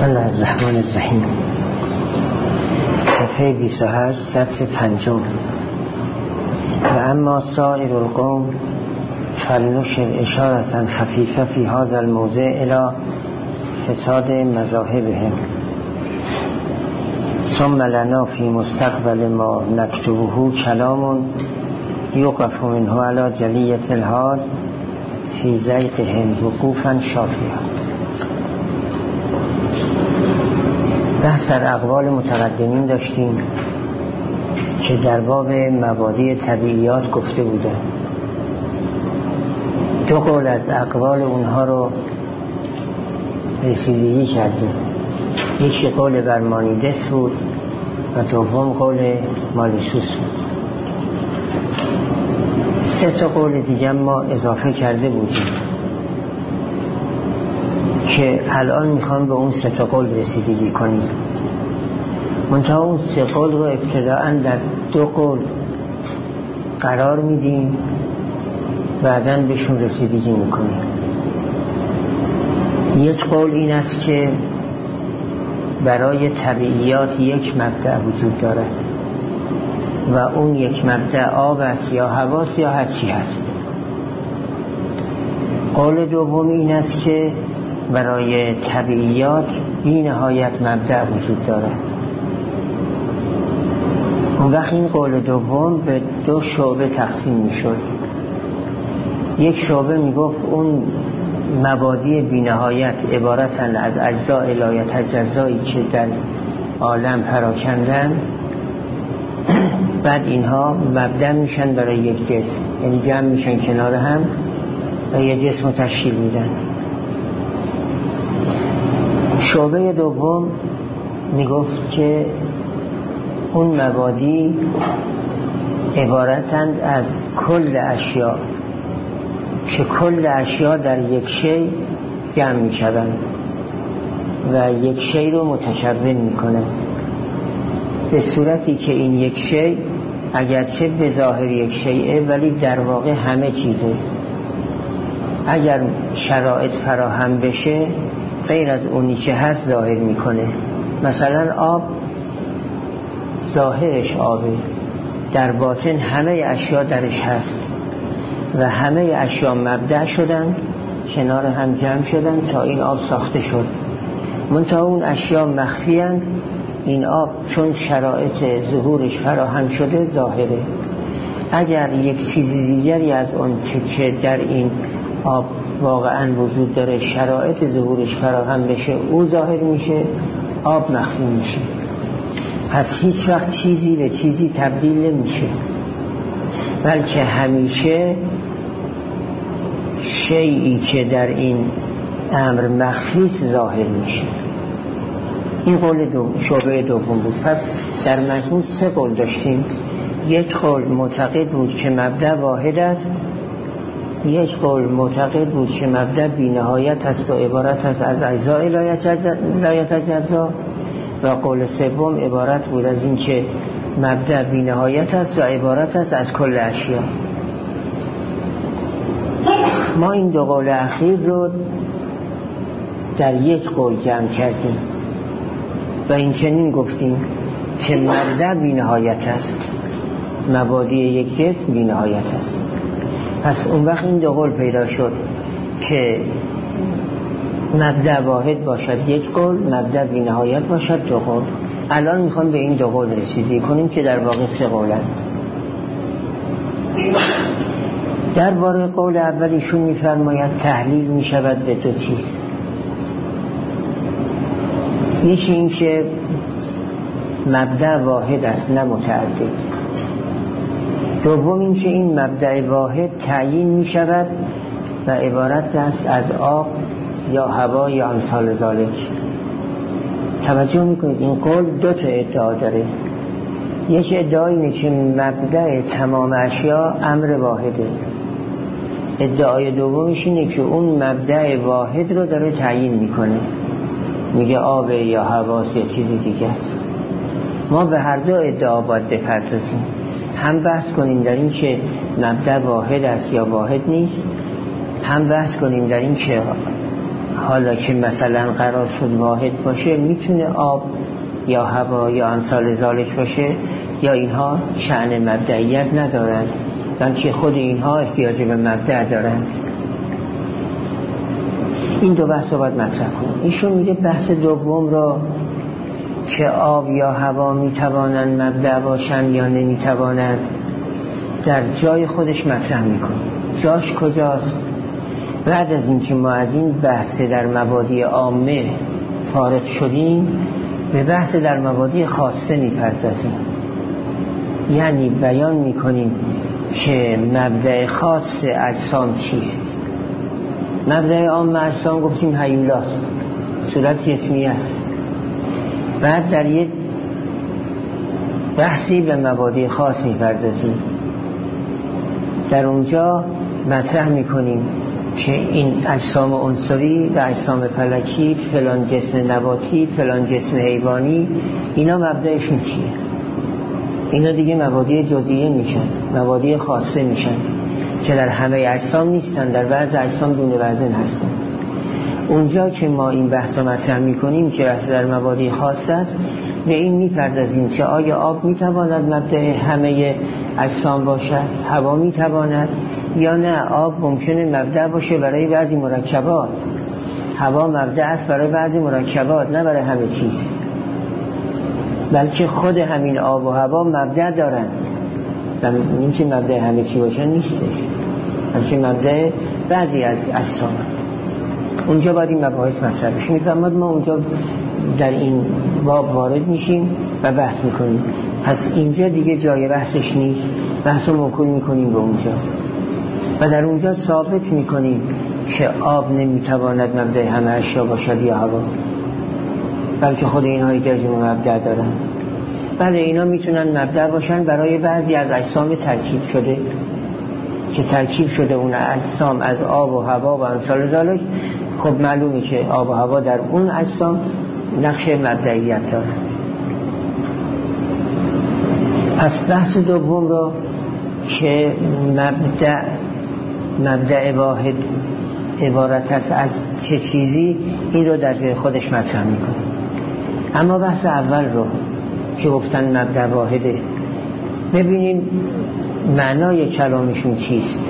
بسم الله الرحمن الرحیم. صفحه 28 سطر 5. و اما سائر القوم فلنشر اشارة خفیفه فی هذا الموضع الی فساد مذاهبهم ثم لنا فی مستقبل ما نکتبه کلام یوقف منه علی جلیت الحال فی ضیقهم وقوفا شافیا. بحث در اقوال متقدمین داشتیم که در باب مبادی طبیعیات گفته بودن. دو قول از اقوال اونها رو رسیدگی کردیم. یکی قول برمانیدس بود و دوم قول مالوسوس بود. 3 تا قول دیگه ما اضافه کرده بودیم که الان میخوام به اون 3 تا قول رسیدگی کنیم. منتها اون 3 قول رو ابتداءً در 2 قول قرار میدیم، بعداً بهشون رسیدگی میکنیم. یک قول این است که برای طبیعیات یک مبدأ وجود دارد و اون یک مبدأ آب است یا هواست یا هر چی هست. قول دوم این است که برای طبیعیات بی نهایت مبدأ وجود دارد. اون وقت این قول دوم به 2 شعبه تقسیم می شد. یک شعبه می گفت اون مبادی بی نهایت عبارتن از اجزاء لا یتجزایی که در عالم پراکندن، بعد اینها مبدأ میشن برای یک جسم، یعنی جمع میشن کنار هم و یک جسم رو تشکیل میدن. شعبه دوم میگفت که اون مبادی عبارتند از کل اشیاء که کل اشیاء در یک شی جمع میشوند و یک شی رو متکون میکنه، به صورتی که این یک شی اگرچه به ظاهر یک شیء ولی در واقع همه چیزه. اگر شرایط فراهم بشه غیر از اونی که هست ظاهر میکنه. مثلا آب ظاهرش آبه، در باطن همه اشیاء درش هست و همه اشیاء مبدأ شدن، کنار هم جمع شدن تا این آب ساخته شد. منتها اون اشیاء مخفی اند. این آب چون شرایط ظهورش فراهم شده ظاهره. اگر یک چیز دیگری از اون که در این آب واقعا وجود داره شرایط ظهورش فراهم بشه او ظاهر میشه، آب مخفی میشه. پس هیچ وقت چیزی به چیزی تبدیل نمیشه، بلکه همیشه شیئی که در این امر مخفی ظاهر میشه. این قول شعبه دوم بود. پس در مجموع 3 قول داشتیم. یک قول معتقد بود که مبدأ واحد است، یک قول معتقد بود که مبدأ بی نهایت است و عبارت است از اجزاء لا یتجزا، و قول سوم عبارت بود از این که مبدأ بی نهایت است و عبارت است از کل اشیاء. ما این 2 قول اخیر رو در یک قول جمع کردیم و این چنین گفتیم که مبدأ بی نهایت است، مبادی یک جسم بی نهایت است. پس اون وقت این 2 قول پیدا شد که مبدأ واحد باشد یک قول، مبدأ بی نهایت باشد 2 قول. الان میخوام به این 2 قول رسیدگی کنیم که در واقع 3 قولند. درباره قول اولیشون میفرماید تحلیل میشود به 2 چیز. یکی این که مبدأ واحد است نه متعدد. دوم این که این مبدأ واحد تعیین میشود و عبارت است از آب یا هوا یا امثال ذالک. توجه میکنید این قول 2 تا ادعا داره. یک ادعا اینه که مبدأ تمام اشیاء امر واحده. ادعای دومش اینه که اون مبدأ واحد رو داره تعیین میکنه، میگه آب یا هواست یا چیزی دیگه است. ما به هر 2 ادعا باید بپردازیم، هم بحث کنیم در این که مبدأ واحد است یا واحد نیست، هم بحث کنیم در این که حالا که مثلا قرار شد واحد باشه، میتونه آب یا هوا یا امثال ذالک باشه، یا اینها شأن مبدئیت ندارند، بلکه خود اینها احتیاج به مبدأ دارند. این دو بحث رو باید مطرح کنیم. ایشون میگه بحث دوم را که آب یا هوا میتوانند مبدأ باشند یا نمیتوانند در جای خودش مطرح میکنه. جاش کجاست؟ بعد از اینکه ما از این بحث در مبادی عامه فارغ شدیم، به بحث در مبادی خاصه میپردازیم. یعنی بیان میکنیم که مبدأ خاص اجسام چیست. مبدأ عام اجسام گفتیم هیولاست، صورت جسمی است. بعد در یک بحثی به مبادی خاص میپردازیم. در اونجا مطرح میکنیم که این اجسام عنصری و اجسام فلکی، فلان جسم نباتی، فلان جسم حیوانی، اینا مبدأشون چیه؟ اینا دیگه مبادی جزئیه میشن، مبادی خاصه میشن که در همه اجسام نیستن، در بعض اجسام دون وزن هستن. اونجا که ما این بحث رو مطرح میکنیم که بحث در مبادی خاصه است، به این میپردازیم که آیا آب میتواند مبدأ همه اجسام باشد، هوا میتواند یا نه. آب ممکنه مبدأ باشه برای بعضی مرکبات، هوا مبدأ است برای بعضی مرکبات، نه برای همه چیز، بلکه خود همین آب و هوا مبدأ دارند. این که مبدأ همه چی باشن نیستش، بلکه مبدأ بعضی از اجسام. اونجا باید این مباحث مطرح بشه. میفهمد ما اونجا در این باب وارد میشیم و بحث میکنیم. پس اینجا دیگه جای بحثش نیست، بحث رو موکول میکنیم به اونجا و در اونجا ثابت میکنیم که آب نمیتواند مبدأ همه اشیا باشد یا هوا، بلکه خود اینها احتیاج به مبدأ دارن. بله اینا میتونن مبدأ باشن برای بعضی از اجسام ترکیب شده که ترکیب شده اون اجسام از آب و هوا و امثال ذالک. خب معلومه که آب و هوا در اون اجسام نقش مبدئیت دارند. پس بحث دوم رو که مبدأ واحد عبارت است از چه چیزی، این رو در جای خودش مطرح میکنه. اما بحث اول رو که گفتن مبدأ واحده، ببینیم معنای کلامشون چیست.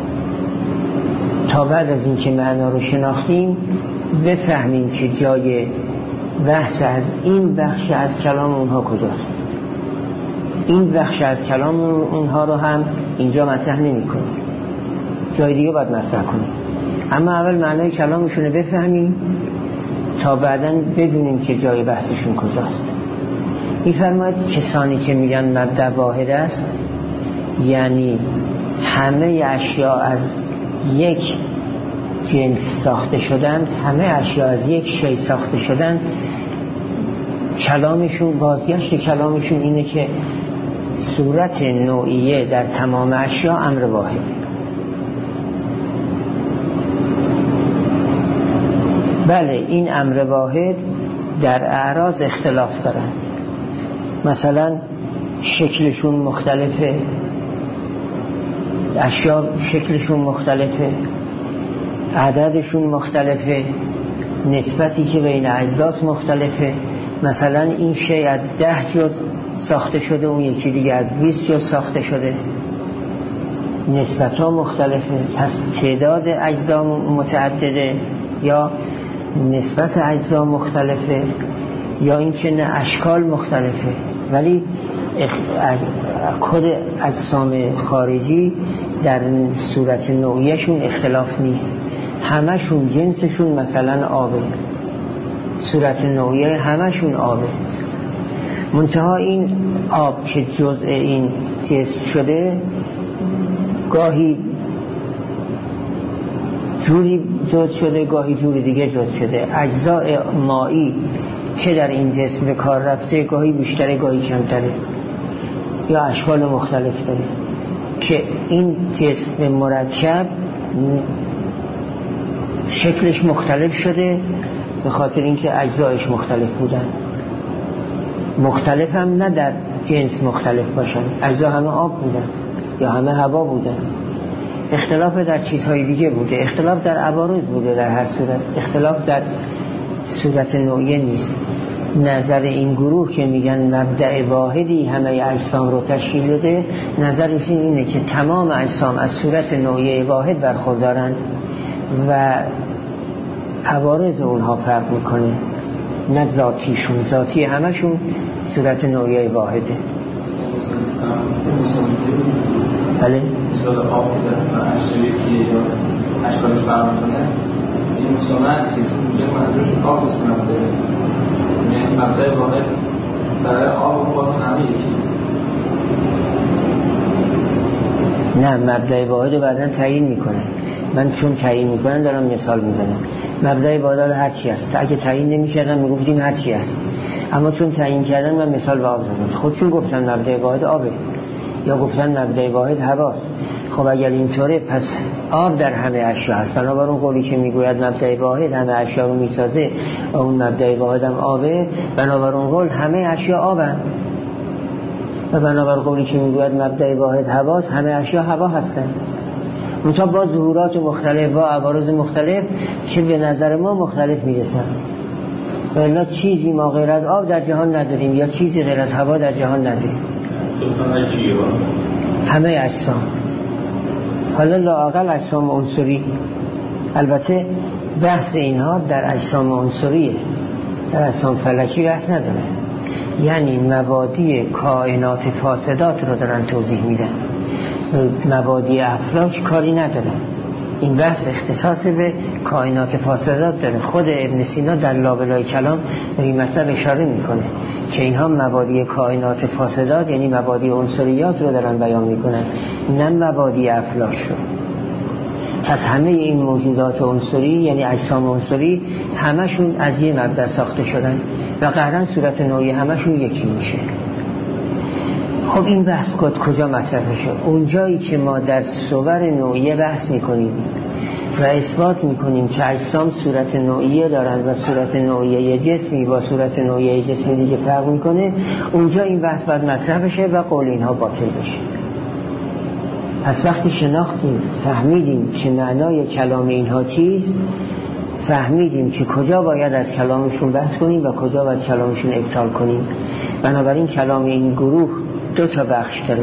تا بعد از اینکه معنا رو شناختیم بفهمیم که جای بحث از این بخش از کلام اونها کجاست. این بخش از کلام اونها رو هم اینجا مطرح نمی کنیم، جای دیگه باید مطرح کنیم. اما اول معنای کلامشون رو بفهمیم تا بعداً بدونیم که جای بحثشون کجاست. می‌فرماید کسانی که میگن مبدأ واحد است، یعنی همه اشیا از یک جنس ساخته شدند، همه اشیا از یک شی ساخته شدند، کلامشون، بازگشت کلامشون اینه که صورت نوعیه در تمام اشیا امر واحد. بله این امر واحد در اعراض اختلاف دارند. مثلا شکلشون مختلفه، اشیا شکلشون مختلفه، عددشون مختلفه، نسبتی که بین اجزاست مختلفه. مثلا این شی از 10 جزء ساخته شده، اون یکی دیگه از 20 جزء ساخته شده، نسبت ها مختلفه. پس تعداد اجزا متعدده یا نسبت اجزا مختلفه، یا این که نه اشکال مختلفه، ولی کد اجسام خارجی در صورت نوعیشون اختلاف نیست. همشون جنسشون مثلا آبه، صورت نوعیه همشون آبه. منتها این آب که جزء این جسم شده گاهی جوری جزء شده، گاهی جوری دیگه جزء شده. اجزای مایی که در این جسم به کار رفته گاهی بیشتره گاهی کمتره، یا اشکال مختلف داره که این جسم مرکب شکلش مختلف شده به خاطر اینکه اجزایش مختلف بودن. مختلف هم نه در جنس مختلف باشن، اجزا همه آب بودن یا همه هوا بودن، اختلاف در چیزهای دیگه بوده، اختلاف در عوارض بوده، در هر صورت اختلاف در صورت نوعیه نیست. نظر این گروه که میگن مبدأ واحدی همه اجسام رو تشکیل داده، نظرشون اینه که تمام اجسام از صورت نوعیه واحد برخوردارن و عوارض اونها فرق میکنه، نه ذاتیشون، ذاتی همشون صورت نوعیه واحده. بله؟ مثال آب که در اشتراکیه یا اشکالش فرق میکنه، این مسامه است که اونجا منظورش آب بسیار نبوده، یعنی مبدأ واحد برای آب و خود همه یکی. نه، مبدأ واحد رو بعداً تعیین میکنه. من چون تعیین میکنم دارم مثال میزنم. مبدأ واحد هر چی است. اگه تعیین نمیکردن میگفتیم هر چی است، اما چون تعیین کردن من مثال به آب زدم. خودشون گفتن مبدأ واحد آبه، یا گفتن مبدأ واحد هواست. خب اگر اینطوره پس آب در همه اشیا هست، بنابراین قولی که میگوید مبدأ واحد همه اشیا رو میسازه و اون مبدأ واحد هم آبه، بنابراین قول همه اشیا آبن. و بنابراین قولی که میگوید مبدأ واحد هواست، همه اشیا هوا هستن. منتها با ظهورات مختلف، با عوارض مختلف که به نظر ما مختلف میرسن. ولی چیزی ما غیر از آب در جهان نداریم، یا چیزی غیر از هوا در جهان نداریم. همه اجسام، حالا لااقل اجسام عنصری. البته بحث اینها در اجسام عنصریه، در اجسام فلکی بحث نداره. یعنی مبادی کائنات فاسدات رو دارن توضیح میدن، مبادی افلاک کاری نداره. این بحث اختصاص به کائنات فاسدات داره. خود ابن سینا در لابلای کلام به این مطلب اشاره میکنه که اینها مبادی کائنات فاسدات یعنی مبادی عنصریات رو دارن بیان میکنن، نه مبادی افلاک رو. پس همه این موجودات عنصری یعنی اجسام عنصری همشون از یه مبدأ ساخته شدن و قهرن صورت نوعی همشون یکی میشه. خب این بحث کجا مطرح شد؟ اونجایی که ما در صور نوعیه بحث میکنیم و اثبات میکنیم که اجسام صورت نوعیه دارن و صورت نوعیه جسمی با صورت نوعیه جسمی دیگه فرق میکنه، اونجا این بحث باید مطرح بشه و قول اینها باطل بشه. پس وقتی شناختیم، فهمیدیم که معنای کلام اینها چیست، فهمیدیم که کجا باید از کلامشون بحث کنیم و کجا باید کلامشون ابطال کنیم. بنابراین کلام این گروه دو تا بخش داره.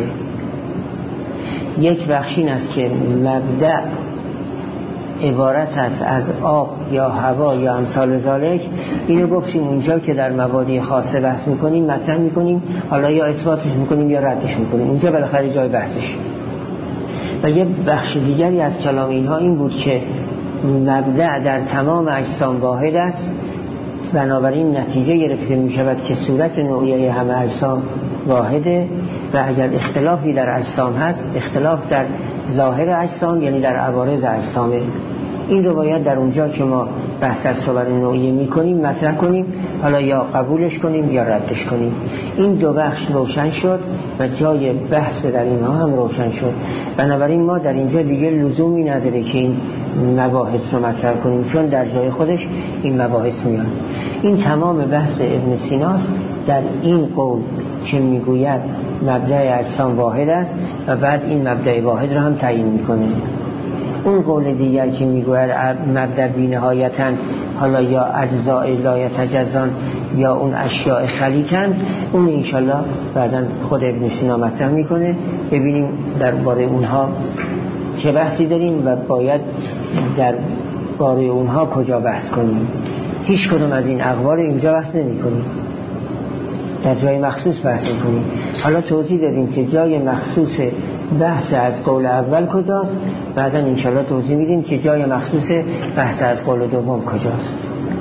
یک بخش این است که مبدأ عبارت است از آب یا هوا یا امثال ذالک. اینو گفتیم اونجا که در مبادی خاصه بحث میکنیم، مطرح میکنیم، حالا یا اثباتش میکنیم یا ردش میکنیم، اونجا بالاخره جای بحثش. و یه بخش دیگری از کلام اینها این بود که مبدأ در تمام اجسام واحد است، بنابراین نتیجه گرفته می شود که صورت نوعیه همه اجسام واحده و اگر اختلافی در اجسام هست، اختلاف در ظاهر اجسام یعنی در عوارض اجسامه. این رو باید در اونجا که ما بحث از صور نوعیه می کنیم مطرح کنیم، حالا یا قبولش کنیم یا ردش کنیم. این دو بخش روشن شد و جای بحث در اینها هم روشن شد. بنابراین ما در اینجا دیگه لزومی نداره که این مباحث رو مطرح کنیم، چون در جای خودش این مباحث میان. این تمام بحث ابن سیناست در این قول که میگوید مبدأ اجسام واحد است و بعد این مبدأ واحد رو هم تعیین میکنه. اون قول دیگر که میگوید مبدأ بی‌نهایتاً، حالا یا اجزاء لا یتجزان یا اون اشیاء خلیقن، اون انشالله بعداً خود ابن سینا مطرح میکنه. ببینیم درباره اونها چه بحثی داریم و باید درباره اونها کجا بحث کنیم. هیچ کدوم از این اقوال اینجا بحث نمی کنیم، در جای مخصوص بحث میکنیم. حالا توضیح دادیم که جای مخصوص بحث از قول اول کجاست، بعدا انشالله توضیح میدیم که جای مخصوص بحث از قول دوم کجاست.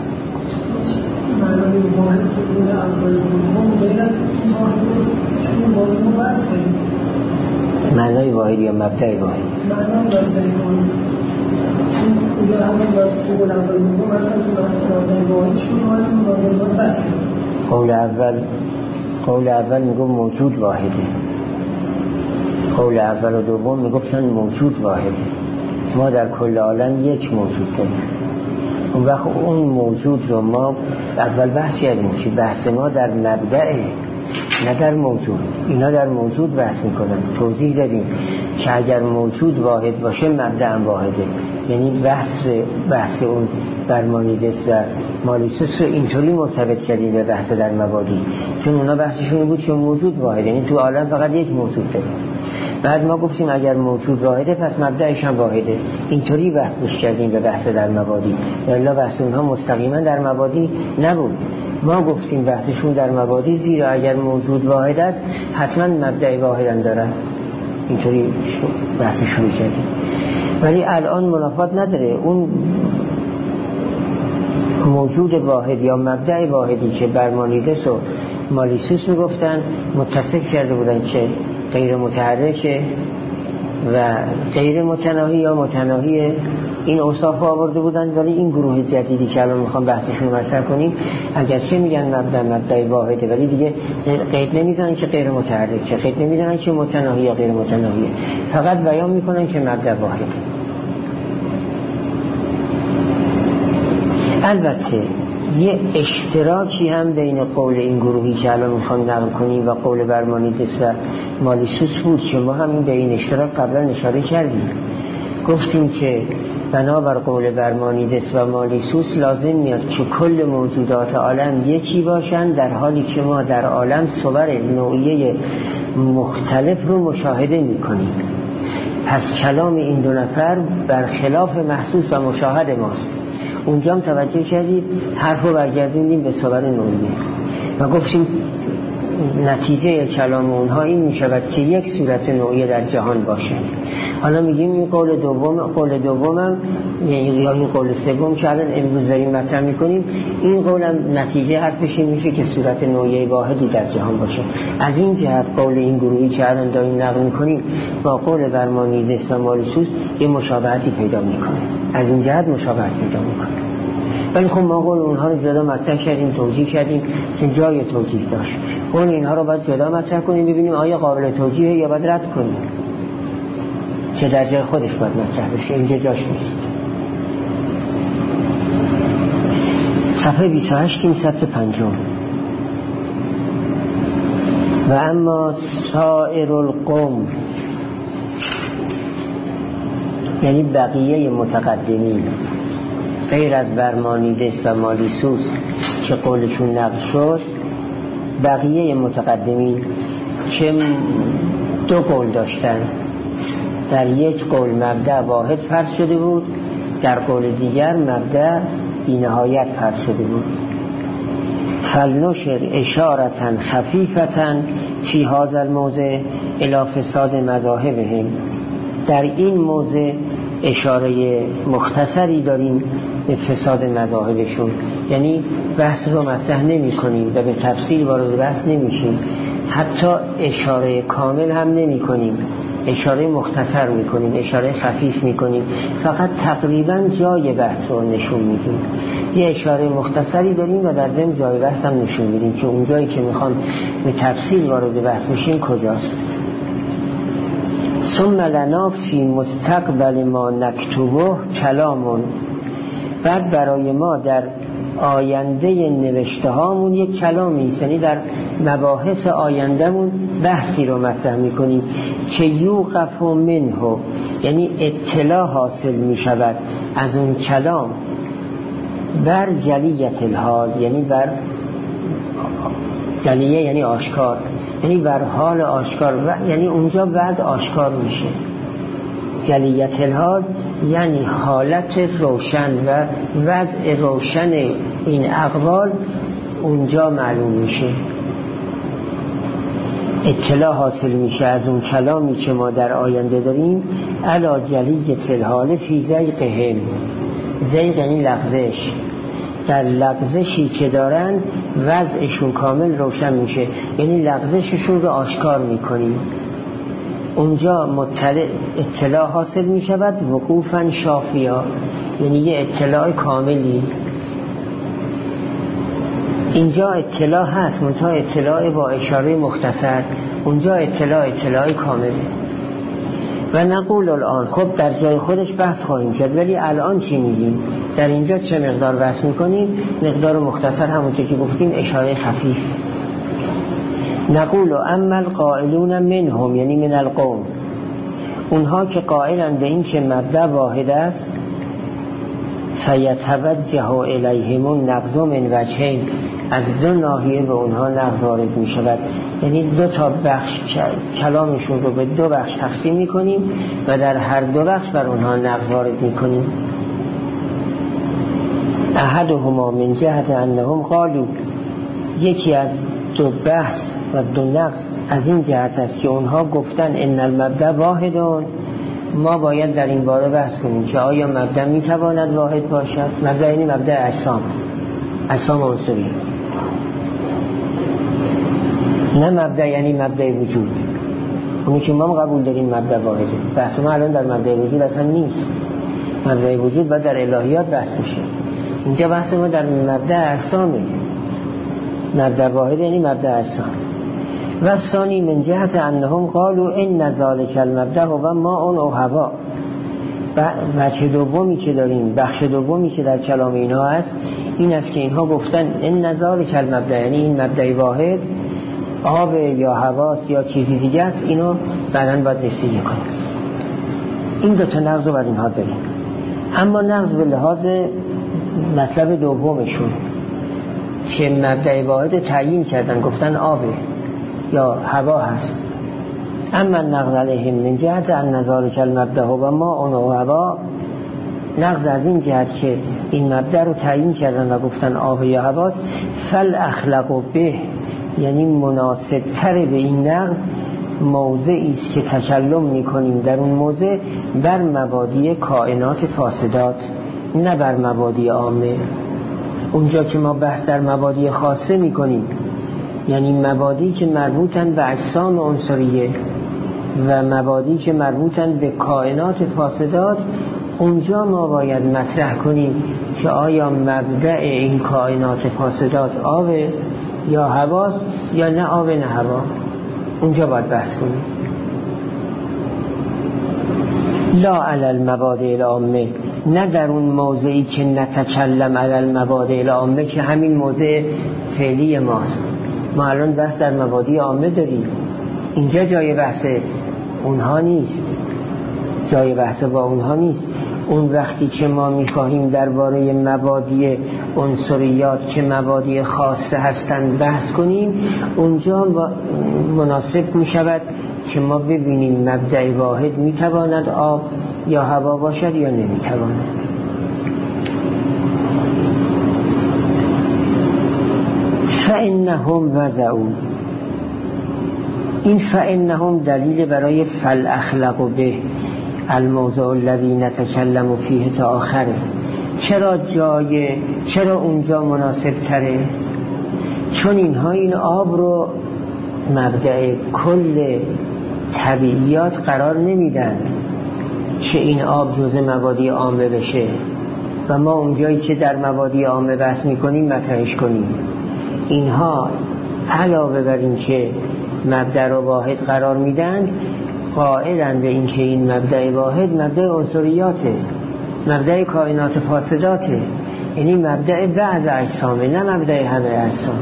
معنای واحد یا مبدأ واحد؟ قول اول میگم موجود واحده، قول اول و دوم میگفتن موجود واحده. ما در کل عالم یک موجود داریم. اون وقت اون موجود رو ما اول بحث کردیم که بحث ما در مبدأ نه در موجود. اینا در موجود بحث میکنن. توضیح دادیم که اگر موجود واحد باشه مبدأ هم واحده، یعنی بحث اون برمانیدس و مالیسوس رو اینطوری مرتبط کردیم به بحث در مبادی، چون اونا بحثشون بود که موجود واحد، یعنی تو عالم فقط یک موجود داره. بعد ما گفتیم اگر موجود واحده پس مبدأش هم واحده، اینطوری بحثش کردیم به بحث در مبادی، الا بحث اونها مستقیما در مبادی نبود. ما گفتیم بحثشون در مبادی، زیرا اگر موجود واحد است حتما مبدأ واحد هم داره، اینطوری بحثشون کردیم. ولی الان منافات نداره. اون موجود واحد یا مبدأ واحدی که برمانیدس و مالیسوس میگفتن متصف کرده بودن که غیر متحرکه و غیر متناهی یا متناهی، این اوصاف آورده بودن. ولی این گروه جدیدی که الان میخوام بحثشون مطرح کنیم اگرچه میگن مبدأ واحده، ولی دیگه قید نمیزنن که غیر متحرکه، قید نمیزنن که متناهی یا غیر متناهیه، فقط بیان میکنن که مبدأ واحده. البته یه اشتراکی هم بین قول این گروهی که الان میخوام نقل کنیم و قول برمانیدس و مالیسوس بود که ما هم به این اشتراک قبلا اشاره کردیم. گفتیم که بنابر قول برمانیدس و مالیسوس لازم میاد که کل موجودات عالم یکی باشن، در حالی که ما در عالم صور نوعیه مختلف رو مشاهده میکنیم. پس کلام این دو نفر برخلاف محسوس و مشاهد ماست. اونجا هم توجه کردید حرف رو برگردوندیم به صور نوعیه و گفتیم نتیجه کلام اونها این می شود که یک صورت نوعیه در جهان باشه. حالا میگیم این قول دومم یا این قول سوم که الان امروز داریم مطرح میکنیم، این قولم نتیجه حرفش این میشه که صورت نوعیه واحدی در جهان باشه. از این جهت قول این گروهی که الان داریم نقل میکنیم با قول برمانیدس و مالیسوس یه مشابهتی پیدا میکنه، از این جهت مشابهت پیدا میکنه. ولی خب ما قول اونها رو جدا مطرح کردیم، توجیه کردیم که جای توجیه داشت. قول اینها رو باید جدا مطرح کنیم ببینیم آیا قابل توجیه یا باید رد کنیم، که در جای خودش باید مطرح بشه، اینجا جاش نیست. صفحه 28 سطر 5. و اما سائر القوم، یعنی بقیه متقدمین غیر از برمانیدس و مالیسوس که قولشون نقل شد، بقیه متقدمین که دو قول داشتن، در یک قول مبدأ واحد فرض شده بود، در قول دیگر مبدأ بی‌نهایت فرض شده بود. فلنشر اشارة خفیفة فی هذا الموضع الی فساد مذاهبهم. در این موضع اشاره مختصری داریم به فساد مذاهبشون، یعنی بحث رو مطرح نمی کنیم و به تفصیل وارد بحث نمیشیم، حتی اشاره کامل هم نمی کنیم، اشاره مختصر می کنیم، اشاره خفیف می کنیم، فقط تقریبا جای بحث رو نشون میدیم. یه اشاره مختصری داریم و در ضمن جای بحث هم نشون میدیم که اون جایی که میخوام به تفصیل وارد بحث میشیم کجاست. ثم لنا فی مستقبل ما نکتبه کلامون، بعد برای ما در آینده نوشته هامون یک کلامی، یعنی در مباحث آیندهمون بحثی رو مطرح میکنیم که یوقف منه، یعنی اطلاع حاصل میشود از اون کلام بر جلیت الحال، یعنی بر جلیه یعنی آشکار، یعنی بر حال آشکار، یعنی اونجا وضع آشکار میشه. جلیت الحال یعنی حالت روشن و وضع روشن این اقوال اونجا معلوم میشه، اطلاع حاصل میشه از اون کلامی که ما در آینده داریم. علا جلیت الحال فی زیقهم، زیق یعنی لغزش، در لغزشی که دارن وضعشون کامل روشن میشه، یعنی لغزششون رو آشکار میکنیم. اونجا اطلاع حاصل میشود وقوفا شافیا، یعنی یه اطلاع کاملی. اینجا اطلاع هست منتها اطلاع با اشاره مختصر، اونجا اطلاع کامله. و نقول الان، خب در جای خودش بحث خواهیم کرد، ولی الان چی میگیم؟ در اینجا چه مقدار بحث میکنیم؟ مقدار مختصر، همونطور که گفتیم اشاره خفیف. نقول اما القائلون منهم یعنی من القوم، اونها که قائلن به این که مبدأ واحد است، فیتوجه الیهم النقض من وجهین، از دو ناحیه به اونها نقض وارد می شود. یعنی دو تا بخش کلامشون رو به دو بخش تقسیم می کنیم و در هر دو بخش بر اونها نقض وارد می کنیم. احدهما من جهت انهم قالوا، یکی از دو بحث و دو نقض از این جهت است که اونها گفتن ان المبدأ واحدون. ما باید در این باره بحث کنیم که آیا مبدأ میتواند واحد باشد؟ مبدأ یعنی مبدأ اجسام عنصری، نه مبدأ یعنی مبدأ وجود. اونی که ما قبول داریم مبدأ واحده. بحث ما الان در مبدأ وجود اصلا نیست. مبدأ وجود باید در الهیات بحث میشه. اینجا بحث ما در مبدأ اجسامه. مبدأ واحد یعنی مبدأ اجسام. و ثانی من جهت انهم قالوا ان ذلک المبدأ و ما اون او هوا. بخش دومی که داریم، بخش دومی که در کلام اینها هست این است که اینها گفتن ان ذلک المبدأ یعنی این مبدأ واحد آب یا هواست یا چیزی دیگه است. اینو بعداً باید رسیدگی کنیم. این دو تا نقض رو بر اینها داریم. اما نقض به لحاظ مطلب دومشون که مبدأ واحد تعیین کردن، گفتن آبه یا هوا هست. اما نقض علیهم من جهت ان ذلک المبدأ و ما اون و هوا، نقض از این جهت که این مبدأ رو تعیین کردن و گفتن آب یا هواست، فالاخلق به یعنی مناسب تر به این نقض موضعی است که تکلم میکنیم در اون موضع بر مبادی کائنات فاسدات، نه بر مبادی عامه. اونجا که ما بحث در مبادی خاصه میکنیم، یعنی مبادی که مربوطن به اجسام عنصریه و مبادی که مربوطن به کائنات فاسدات، اونجا ما باید مطرح کنیم که آیا مبدأ این کائنات فاسدات آب یا هواست یا نه آب نه هوا. اونجا باید بحث کنیم. لا علی المبادئ العامه، نه در اون موضعی که نتکلم علی المبادئ العامه که همین موضع فعلی ماست. ما الان بحث در مبادئ عامه داریم، اینجا جای بحث اونها نیست، جای بحث با اونها نیست. اون وقتی که ما میخواهیم درباره مبادی عنصریات که مبادی خاصه هستند بحث کنیم، اونجا مناسب میشود که ما ببینیم مبدأ واحد میتواند آب یا هوا باشد یا نمیتواند. فانهم وضعوا، این فانهم دلیل برای فالاخلق به الموضوع الذي نتكلم فيه تا آخره. چرا اونجا مناسب تره؟ چون اینها این آب رو مبدأ کل طبیعیات قرار نمیدن که این آب جزء مبادی عامه بشه و ما اونجایی که در مبادی عامه بحث میکنیم مطرحش کنیم. اینها علاوه بر این که مبدأ رو واحد قرار میدن، قائلن به این که این مبدأ واحد مبدأ عنصریاته، مبدأ کائنات فاسداته، یعنی مبدأ بعض اجسامه نه مبدأ همه اجسام.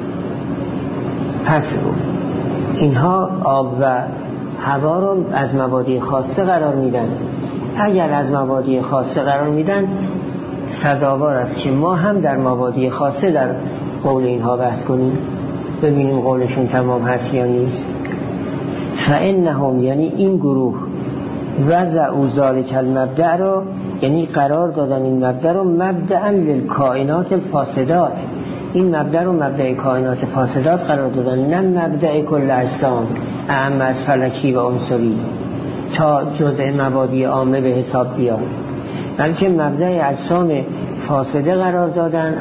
پس اینها آب و هوا رو از مبادی خاصه قرار میدن. اگر از مبادی خاصه قرار میدن، سزاوار است که ما هم در مبادی خاصه در قول اینها بحث کنیم، ببینیم قولشون تمام هست یا نیست. فانهم یعنی این گروه وضعوا ذلک المبدأ رو، یعنی قرار دادن این مبدأ رو مبدأ للکائنات الفاسدات، این مبدأ رو مبدأ کائنات فاسدات قرار دادن، نه مبدأ کل اجسام اعم از فلکی و عنصری تا جزء مبادی عامه به حساب بیاد، بلکه مبدأ اجسام فاسده قرار دادن.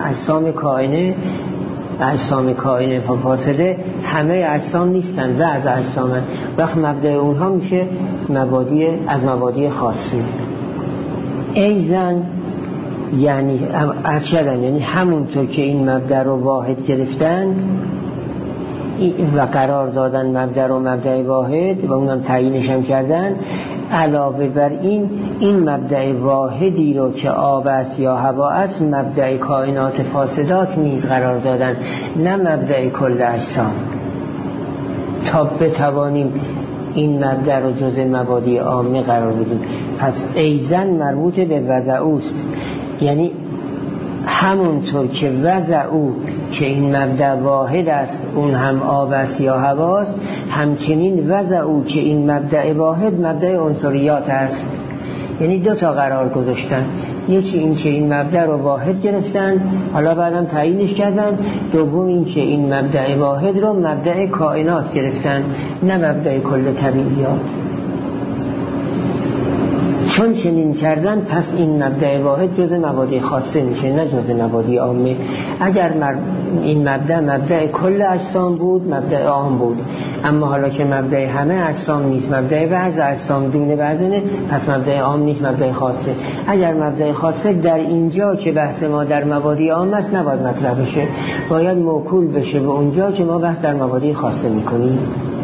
اجسام کائنه فاسده همه اجسام نیستن، بعض اجسام هست. وقت مبدأ اونها میشه مبادی از مبادی خاصی. ایزن یعنی یعنی همونطور که این مبدأ رو واحد گرفتن و قرار دادن مبدأ رو مبدأ واحد و اونم تعیینش هم کردن، علاوه بر این مبدأ واحدی رو که آب است یا هوا است مبدأ کائنات فاسدات نیز قرار دادن، نه مبدأ کل اجسام. تا بتوانیم این مبدأ رو جزء مبادی عامه قرار بدیم. پس ایزن مربوط به وضعوست، یعنی همونطور که وضعو که این مبدأ واحد است اون هم آب است یا هواست، همچنین وضعو که این مبدأ واحد مبدأ عنصریات است. یعنی دو تا قرار گذاشتن، یکی این که این مبدأ رو واحد گرفتن حالا بعدم تعیینش کردن، دوم این که این مبدأ واحد رو مبدأ کائنات گرفتن نه مبدأ کل طبیعیات. چون چنین کردن پس این مبدأ واحد جزء مبادی خاصه میشه نه جزء مبادی عامه. اگر این مبدأ کل اجسام بود مبدأ عام بود، اما حالا که مبدأ همه اجسام نیست، مبدأ بعض اجسام دونه بعضنه، پس مبدأ عام نیست، مبدأ خاصه. اگر مبدأ خاصه در اینجا که بحث ما در مبادی عام است نباید مطرح بشه، باید موکول بشه به اونجا که ما بحث در مبادی خاصه میکنیم.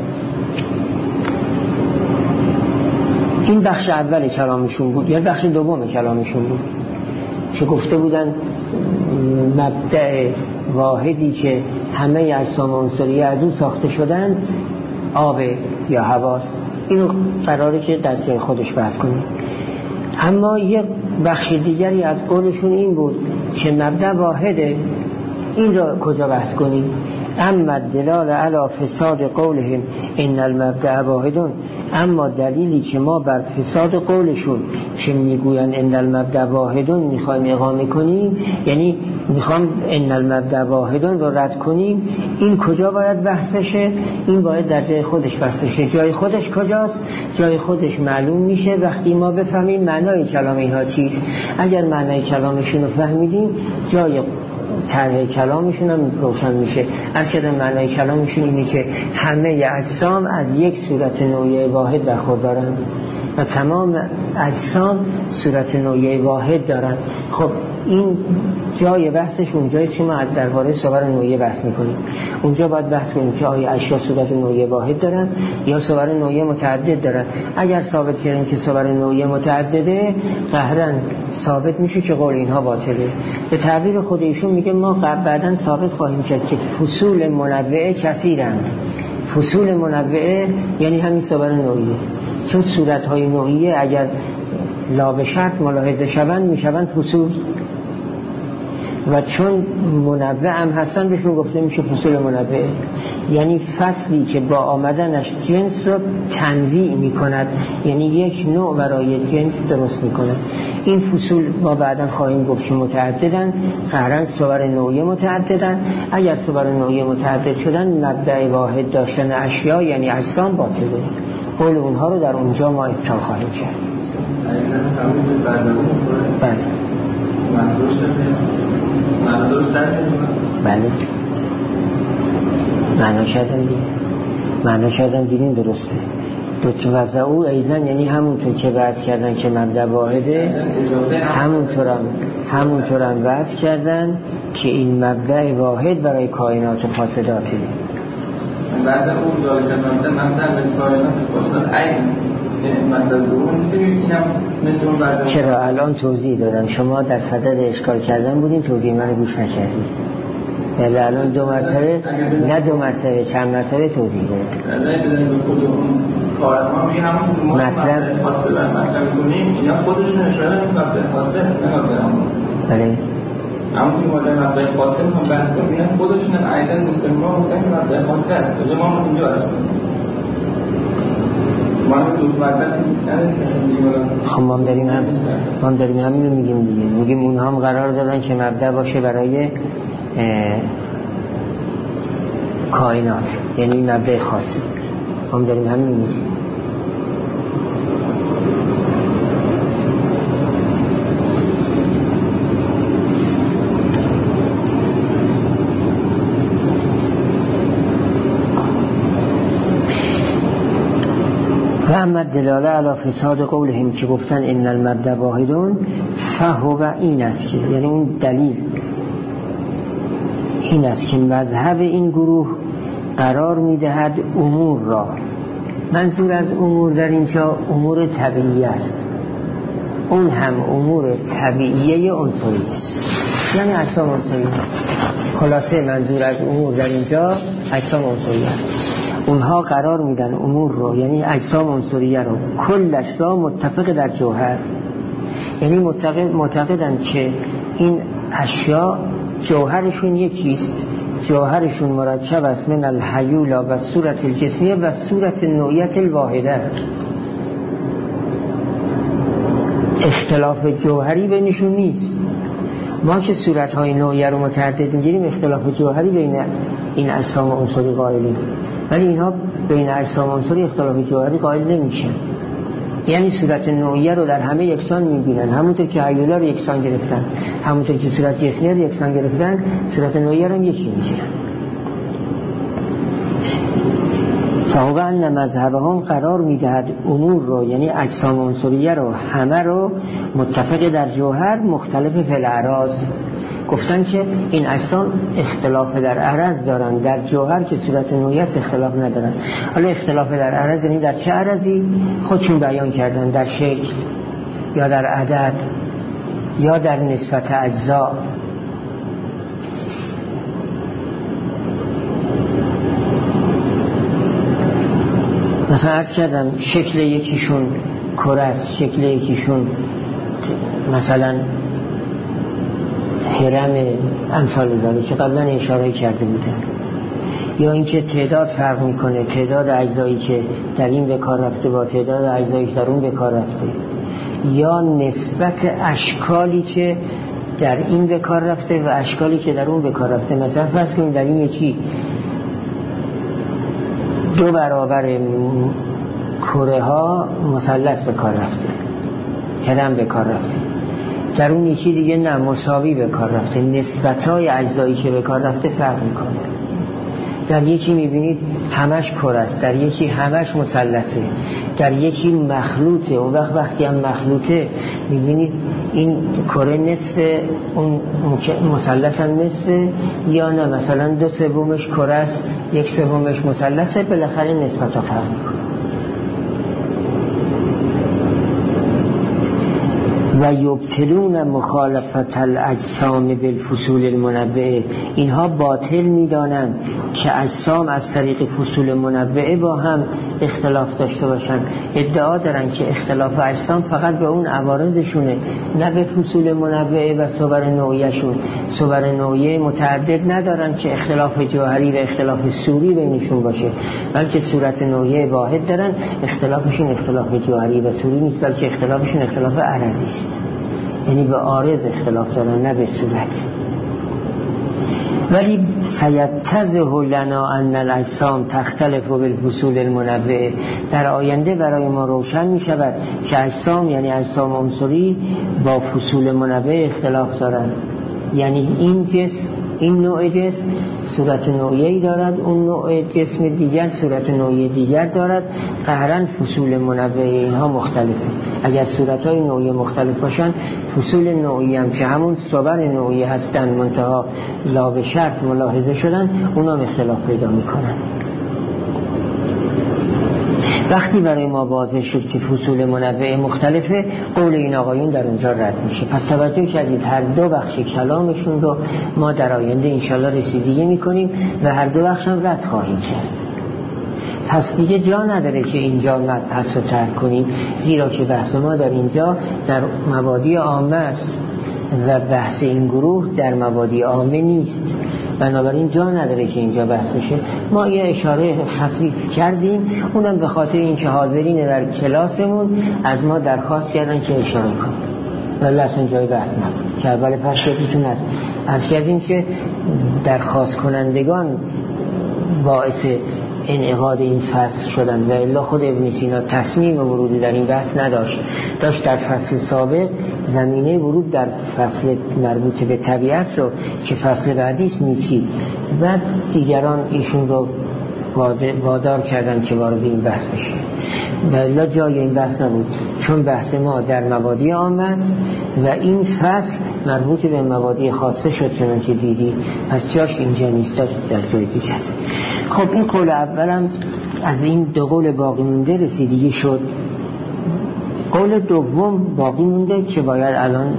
این بخش اول کلامشون بود یا بخش دوم کلامشون بود که گفته بودن مبدأ واحدی که همه اجسام عنصریه از اون ساخته شدن آب یا هواست. اینو قراره که در جای خودش بحث کنیم. اما یک بخش دیگری از قولشون این بود که مبدأ واحده، این را کجا بحث کنیم؟ اما دلال علی فساد قولهم ان المبدأ واحدون، اما دلیلی که ما بر فساد قولشون که میگوین ان المبدأ واحدون میخوایم اقامه کنیم، یعنی میخوام ان المبدأ واحدون رو رد کنیم، این کجا باید بحث بشه؟ این باید در جای خودش بحث بشه. جای خودش کجاست؟ جای خودش معلوم میشه وقتی ما بفهمیم معنای کلام اینها چیست. اگر معنای کلامشون رو فهمیدیم جای طرح کلامشون هم روشن میشه. از که معنای کلامشون اینه که همه اجسام از یک صورت نوعی واحد برخوردارن و تمام اجسام صورت نوعی واحد دارن. خب این جای بحثش اونجایی که ما درباره صور نوعی بحث میکنیم. اونجا باید بحث کنیم که آیا اشیا صورت نوعی واحد دارن یا صور نوعی متعدد دارن. اگر ثابت کردیم که صور نوعی متعدده، قهرن ثابت میشه که قول اینها باطله. به تعبیر خود ایشون میگه ما بعداً ثابت خواهیم کرد که فصول منوعه کثیرند. فصول منوعه یعنی همین صور نوعیه، چون صورت‌های نوعیه اگر لا به شرط ملاحظه شوند میشوند فصول، و چون منوع هم هستن بهشون گفته میشه فصول منوعه. یعنی فصلی که با آمدنش جنس رو تنویع میکند، یعنی یک نوع برای جنس درست میکند. این فصول ما بعداً خواهیم گفت که متعددن، قهرن صور نوعی متعددن. اگر صور نوعی متعدد شدن مبدأ واحد داشتن اشیا یعنی اجسام باطله. قول اونها رو در اونجا ما ابطال خواهیم کرد. بله بله معنا کردن دیدین درسته. دو وضعو ایزن یعنی همونطور که بحث کردن که مبدأ واحده، همونطور هم بحث کردن که این مبدأ واحد برای کائنات و فاسداته. وضعو دارد مبدأ به کائنات و فاسدات ایزن. چرا الان توضیح دادم، شما در صدد اشکال کردن بودین، توضیح من گوش نکردید. یعنی الان دو مرتبه چند مرتبه توضیح دادم. مطلب خواسته کنیم اینا خودشون اشاره نمی‌کنن خواسته است نه مبدأ. بله همون که مبدأ خواسته می‌خوام بحث کنیم اینا خودشون ایزن استمرار گفتن که مبدأ خواسته است. کجا ما اونجا است؟ خب ما داریم همین رو میگیم اونها هم قرار دادن که مبدأ باشه برای کائنات، یعنی مبدأ خاصی. ما داریم همین میگیم. و اما دلاله علی فساد قولهم که گفتن ان المبدأ واحدون، فهو این است که یعنی اون دلیل این است که مذهب این گروه قرار میدهد امور را، منظور از امور در اینجا امور طبیعی است، اون هم امور طبیعیه عنصری. یعنی اجسام عنصری. خلاصه منظور از امور در اینجا اجسام عنصری است. اونها قرار میدن امور رو، یعنی اجسام عنصریه رو، کلش را متفق در جوهر، یعنی معتقدن که این اشیا جوهرشون یکیست، جوهرشون مرکب است من الحیولا و صورت الجسمیه و صورت نوعیت الواحده. اختلاف جوهری بینشون نیست. ما که صورت‌های نوعیه رو متعدد می‌گیریم، اختلاف جوهری بین این اجسام عنصری قائلیم، ولی اینها بین اجسام عنصری اختلاف جوهری قائل نمیشن. یعنی صورت نوعیه رو در همه یکسان می‌بینن، همونطور که حیولا رو یکسان گرفتن، همونطور که صورت جسمیه رو یکسان گرفتن، صورت نوعیه رو هم یکی می‌گیرن. فهو ان مذهبهم قرار میدهد امور رو، یعنی اجسام عنصریه رو، همه رو متفق در جوهر، مختلف فی الاعراض. گفتن که این اجسام اختلاف در عرض دارن، در جوهر که صورت نوعیه اختلاف ندارن. حالا اختلاف در عرض یعنی در چه عرضی؟ خودشون بیان کردن، در شکل یا در عدد یا در نسبت اجزا. مثلا عرض کردم شکل یکیشون کره است، شکل یکیشون مثلا هرم، امثال ذلك که قبلا اشاره کرده بودن. یا اینکه تعداد فرق میکنه، تعداد اجزایی که در این به کار رفته با تعداد اجزایی که در اون به کار رفته، یا نسبت اشکالی که در این به کار رفته و اشکالی که در اون به کار رفته. مثلا فرض کنیم در این یکی 2 برابر کره ها مثلث به کار رفته، هرم به کار رفته، در اون یکی دیگه نه، مساوی به کار رفته. نسبت‌های اجزایی که به کار رفته فرق میکنه. در یکی میبینید همش کره است، در یکی همش مثلثه، در یکی مخلوطه. اون وقتی هم مخلوطه میبینید این کره نصف، اون مثلث هم نصفه، یا نه مثلا 2/3 کره است، 1/3 مثلثه. بالاخره نسبت‌ها فرق میکنه. و یبطلون مخالفت الاجسام بالفصول المنبعه. اینها باطل میدانند که اجسام از طریق فصول منبعه با هم اختلاف داشته باشند. ادعا دارن که اختلاف اجسام فقط به اون عوارضشونه، نه به فصول منبعه و صور نوعیه‌شون. صور نوعیه متعدد ندارن که اختلاف جوهری و اختلاف صوری بینشون باشه، بلکه صورت نوعیه واحد دارن. اختلافشون اختلاف جوهری و صوری نیست، بلکه اختلافشون اختلاف عرضی است. یعنی به عارض اختلاف دارن، نه به صورت. ولی سیتضح لنا ان الاجسام تختلف بالفصول المنبعه. در آینده برای ما روشن می شود که اجسام، یعنی اجسام عنصری، با فصول منبعه اختلاف دارند. یعنی این جسم، این نوع جسم صورت نوعیه‌ای دارد، اون نوع جسم دیگر صورت نوعی دیگر دارد. قهرن فصول منبعه اینها مختلفه. اگر صورت‌های نوعی مختلف باشن، فصول نوعی هم که همون صور نوعی هستن منتها لا به شرط ملاحظه شدن، اونا اختلاف پیدا میکنن. وقتی برای ما واضح شد که فصول منبعه مختلفه، قول این آقایون در اونجا رد میشه. پس توجه کردید هر دو بخش کلامشون رو ما در آینده انشالله رسیدگی میکنیم و هر دو بخش هم رد خواهیم کرد. پس دیگه جا نداره که اینجا مبحث رو ترک کنیم، زیرا که بحث ما در اینجا در مبادی عامه است و بحث این گروه در مبادی عامه نیست. بنابراین جا نداره که اینجا بحث بشه. ما یه اشاره خفیف کردیم، اونم به خاطر اینکه حاضرین در کلاسمون از ما درخواست کردن که اشاره کنیم، ولی اصلا جای بحث نبود. که اول پس شدیتون هست از کردیم که درخواست کنندگان باعث انعقاد این فصل شدن و الا خود ابن سینا تصمیم ورودی در این بحث نداشت. داشت در فصل سابق زمینه ورود در فصل مربوط به طبیعت رو که فصل بعدیست میچید، بعد دیگران ایشون رو وادار کردن که وارد این بحث بشه و الا جای این بحث نبود، چون بحث ما در مبادی عامه است و این فصل مربوط به مبادی خاصه شد چنانچه دیدی، پس جاش اینجا نیست، داشت در جای دیگه است. خب این قول اولم از این دو قول باقی مونده رسیدگی شد. قول دوم باقی مونده که باید الان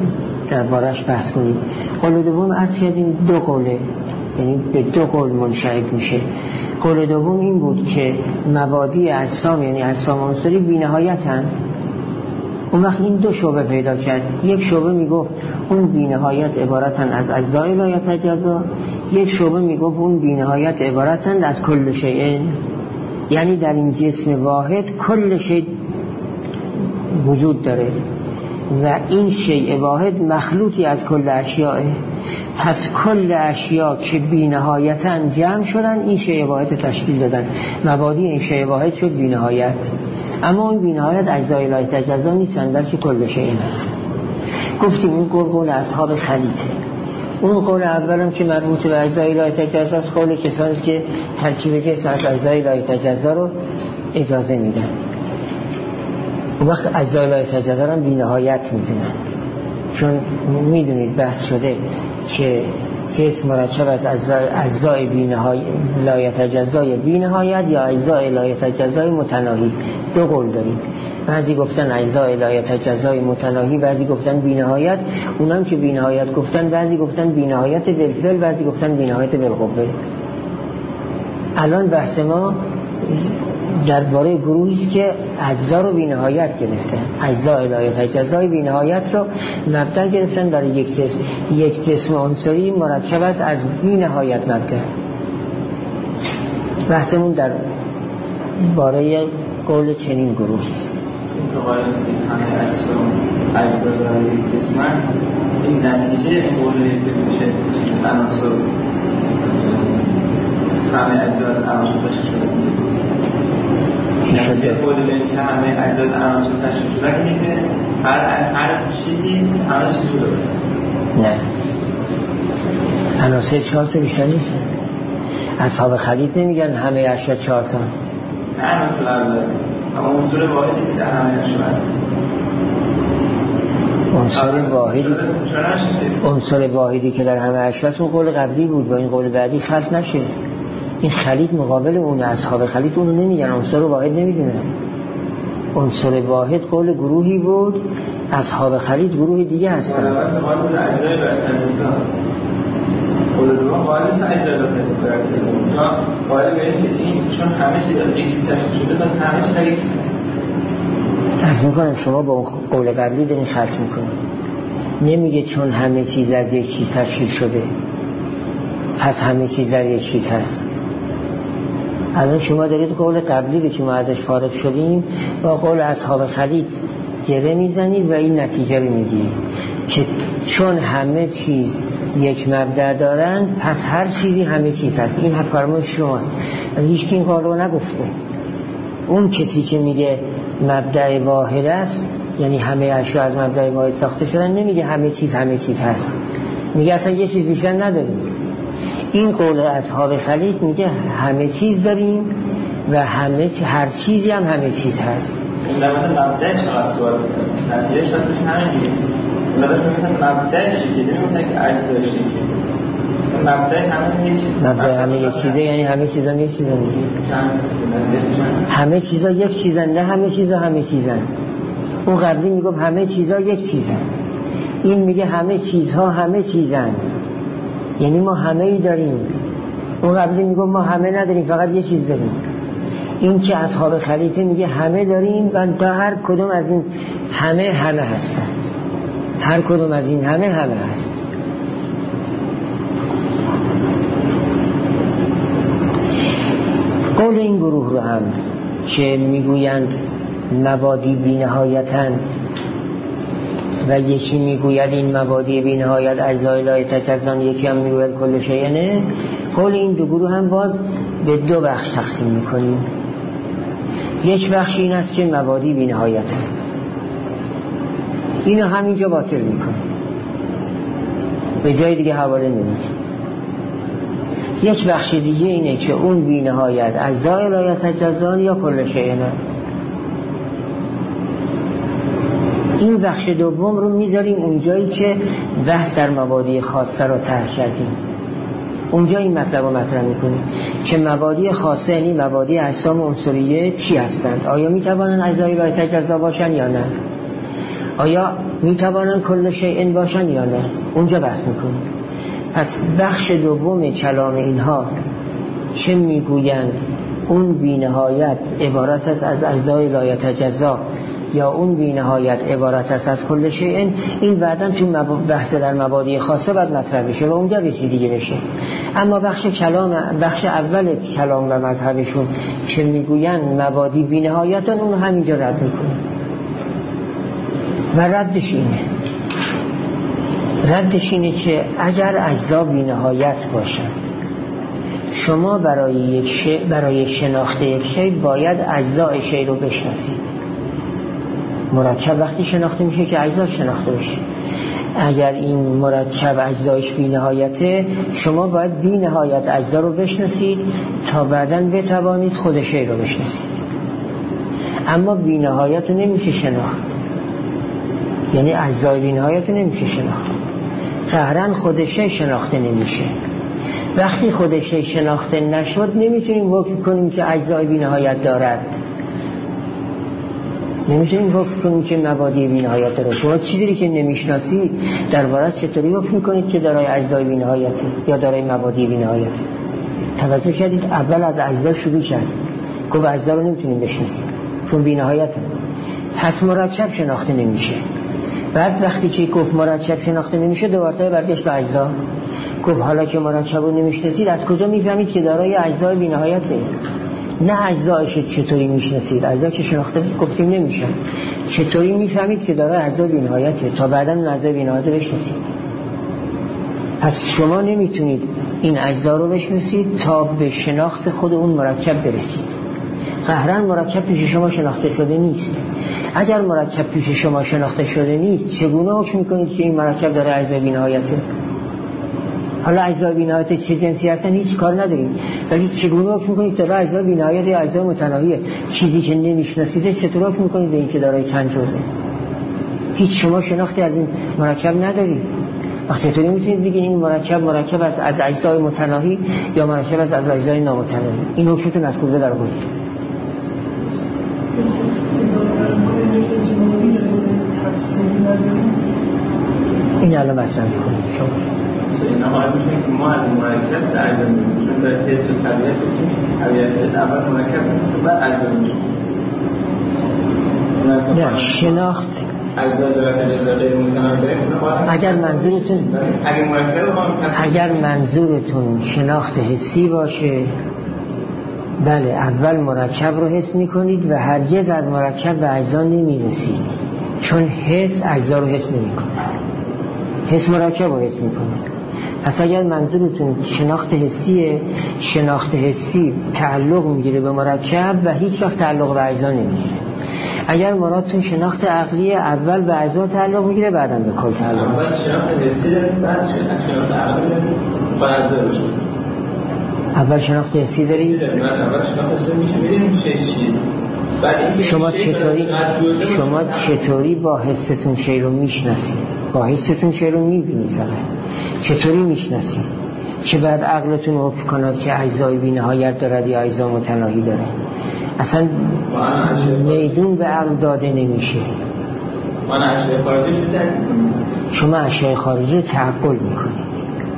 دربارش بحث کنیم. قول دوم عرض کردیم دو قوله، یعنی به دو قول منشعب میشه. قول دوم این بود که مبادی اجسام یعنی اجسام عنصری بی‌نهایتن. اون وقت این دو شعبه پیدا کرد. یک شعبه میگفت اون بی‌نهایت عبارتن از اجزای لا یتجزا، یک شعبه میگفت اون بی‌نهایت عبارتن از کل شیء، یعنی در این جسم واحد کل شیء وجود داره و این شیء واحد مخلوطی از کل اشیاء. پس کل اشیاء که بی‌نهایتاً جمع شدن این شیء واحد تشکیل دادن، مبادی این شیء واحد شد بی‌نهایت. اما این بی‌نهایت اجزای لا یتجزا نیستن بلکه کل شیء هست. گفتیم این قول اصحاب خلیته. اون قول اولم که مربوط به اجزای لا یتجزا است، قول کسانی است که ترکیب جسم از اجزای لا یتجزا رو اجازه میدن. اون وقت اجزای لا یتجزا رو بی‌نهایت میدونن، چون میدونید بحث شده که جسم مرکب از اجزای لا یتجزای بی‌نهایت یا اجزای لا یتجزای متناهی. دو قول داریم، بعضی گفتن اجزای لا یتجزای متناهی، بعضی گفتن بی‌نهایت. اونم که بی‌نهایت گفتن بعضی گفتن بی‌نهایت بالفعل، بعضی گفتن بی‌نهایت بالقوه. الان بحث ما درباره گروهی است که اجزا رو بی‌نهایت گرفتن، اجزای لا یتجزای بی‌نهایت رو مبدأ گرفتن برای یک جسم. یک جسم عنصری مرکب است از بی‌نهایت مبدأ. بحثمون در باره قول چنین گروهی است. همه اجزا برای جسم این نتیجه قولی که میشه عناصر همه اجزا عناصر تشکیل شده. قولی که همه اجزا عناصر تشکیل شده اینه که هر چیزی همه چیزی داره. نه، عناصر 4 تا بیشتر نیست. اصحاب خلیط نمیگن همه اشیا 4 تا. نه عناصر اول اما عنصر واحدی که در همه اشیا هست. عنصر واحدی که در همه اشیا هست. اون قول قبلی بود، با این قول بعدی خلط نشه. این خلیط مقابل اون اصحاب خلیط اونو نمیگن، عنصر واحد نمیدونن. عنصر واحد قول گروهی بود، اصحاب خلیط گروه دیگه هستن. قول دوم قائل است اجزا لا یتجزا. قائل به این چون همه چیز از یک چیز تشکیل شده پس همه چیز از یک چیز هست. عرض میکنم شما با قول قبلی دارین خلط میکنید. نمیگه چون همه چیز از یک چیز تشکیل شده پس همه چیز در یک چیز هست. الان شما دارید قول قبلی رو که ما ازش فارغ شدیم با قول اصحاب خلیط گره میزنید و این نتیجه رو میگیرید که چون همه چیز یک مبدأ دارن پس هر چیزی همه چیز هست. این فرمایش شماست، هیچ کی این کار رو نگفته. اون کسی که میگه مبدأ واحد است یعنی همه اشیا از مبدأ واحد ساخته شدن نمیگه همه چیز هست، میگه اصلا یه چیز بیشتر نداریم. این قول اصحاب خلیط میگه همه چیز داریم و هر چیزی هم همه چیز هست. این لبنه مبدأ چقدر سوال بکنه نتیجه شدش همینجوری. مدارش میگن مبدأ چیزی نمیگن که اجزا چیزی. مبدأ همه یک چیزه یعنی همه چیزا یک چیزن دیگه. همه چیزا یک چیزن، نه همه چیزا همه چیزن. اون قبلی میگفت همه چیزا یک چیزن، این میگه همه چیزها همه چیزن یعنی ما همه ای داریم. اون قبلی میگفت ما همه نداریم فقط یه چیز داریم. این که اصحاب خلیفه میگه همه داریم و تا هر کدوم از این همه هستن، هر کدوم از این همه هست. قول این گروه رو هم که میگویند مبادی بی‌نهایتن و یکی میگوید این مبادی بی‌نهایت اجزای لا یتجزا، یکی هم میگوید کل شیء. نه، قول این دو گروه هم باز به دو بخش تقسیم میکنیم. یک بخش این است که مبادی بی‌نهایتن، اینو همینجا باطل میکنه، به جای دیگه حواله نمیده. یک بخش دیگه اینه که اون بی‌نهایت اجزای لا یتجزا یا کل شیء. این بخش دوم رو میذاریم اونجایی که بحث در مبادی خاصه رو طرح کردیم. اونجا این مطلب رو مطرح میکنیم که مبادی خاصه یعنی مبادی اجسام عنصریه چی هستند؟ آیا میتوانند اجزای لا یتجزا باشن یا نه؟ آیا میتوانند کل شیء باشن یا نه؟ اونجا بحث میکنیم. پس بخش دوم کلام اینها چه میگویند؟ اون بی‌نهایت عبارت است از اجزای لا یتجزا یا اون بی‌نهایت عبارت است از کل شیء، این بعداً تو بحث در مبادی خاصه باید مطرح بشه و اونجا به چیز دیگه بشه. اما بخش اول کلام و مذهبشون چه میگویند مبادی بی‌نهایتن، اون همینجا رد میکنه و ردش اینه که اگر اجزا بی‌نهایت باشن، شما برای شناخت یک شی باید اجزای شی رو بشناسید. مرکب وقتی شناخته میشه که اجزا شناخته بشه. اگر این مرکب اجزایش بی‌نهایته، شما باید بی‌نهایت اجزا رو بشناسید تا بعداً بتوانید خود شی رو بشناسید. اما بی‌نهایت رو نمیشه شناخت، یعنی اجزای بی‌نهایت رو نمیشه شناخت. قهرن خود شی شناخته نمیشه. وقتی خود شی شناخته نشد نمیتونیم حکم کنیم که اجزای بی‌نهایت دارد، نمیتونیم حکم کنیم که مبادی بی‌نهایت داره. شما چیزی که نمیشناسید درباره‌اش چطوری حکم میکنید که دارای اجزای بی‌نهایته یا دارای مبادی بی‌نهایته؟ توجه کردید؟ اول از اجزا شروع کرد، گفت اجزا رو نمیتونیم بشناسیم چون بی‌نهایته. پس مرکب شناخته نمیشه. بعد وقتی که گفت مرکب شناخته نمیشه دوباره برگشت به اجزا، گفت حالا که مرکب رو نمیشناسید از کجا میفهمید که دارای اجزای بی‌نهایته؟ نه اجزایش چطوری میشناسید، اجزا که شناخته گفتیم نمیشن، چطوری میفهمید که دارای اجزای بی‌نهایته تا بعداً اون اجزای بی‌نهایت رو بشناسید؟ پس شما نمیتونید این اجزا رو بشناسید تا به شناخت خود اون مرکب برسید. قهرن مرکب پیش شما شناخته شده نیست. اگر مرکب پیش شما شناخته شده نیست، چگونه حکم میکنید که این مرکب داره اجزای بی‌نهایته؟ حالا اجزای بی‌نهایت چه جنسی هستن هیچ کار نداریم، ولی چگونه حکم میکنید داره اجزای بی‌نهایت یا اجزای متناهیه؟ چیزی که نمیشناسید چطور حکم میکنید به این که دارای چند جزءه؟ هیچ شما شناختی از این مرکب ندارید. وقتی چطوری میتونید بگید این مرکب از اجزای متناهی یا مرکب از اجزای نامتناهی؟ این حکمتون از کجا در آوردید؟ این الان مثلا میکنید شما این حالا میشه که ما از مرکب در اجزا میزنیم، چون به حس و طبیعت بکنیم طبیعت اول مرکب میشه بعد اجزا میشه. نه شناخت اجزا دارد اجزا غیر متناهی. اگر منظورتون شناخت حسی باشه، بله اول مرکب رو حس میکنید و هرگز از مرکب به اجزا نمیرسید، چون حس اجزا رو حس نمیکنه، حس مرکب رو حس میکنه. پس اگر منظورتون شناخت حسیه، شناخت حسی تعلق میگیره به مرکب و هیچ وقت تعلق به اجزا نمیگیره. اگر مرادتون شناخت عقلی، اول به اجزا تعلق میگیره بعدم به کل تعلق میگیره. اول شناخت حسی داریم بعد شناخت عقلی داریم با اجزا بشه. اول شناخت حسی داریم، اول شناخت حسی میشه میدونیم چیه. شما چطوری با حستون شی رو میشناسید؟ با حستون شی رو میبینید فقط. چطوری میشناسید؟ چه بعد عقلتون حکم کند که اجزای بی‌نهایت دارد یا اجزا متناهی دارد؟ اصلا میدون به عقل داده نمیشه. من اشیاء خارجی رو درک میکنم. شما اشیاء خارجی رو تعقل میکنید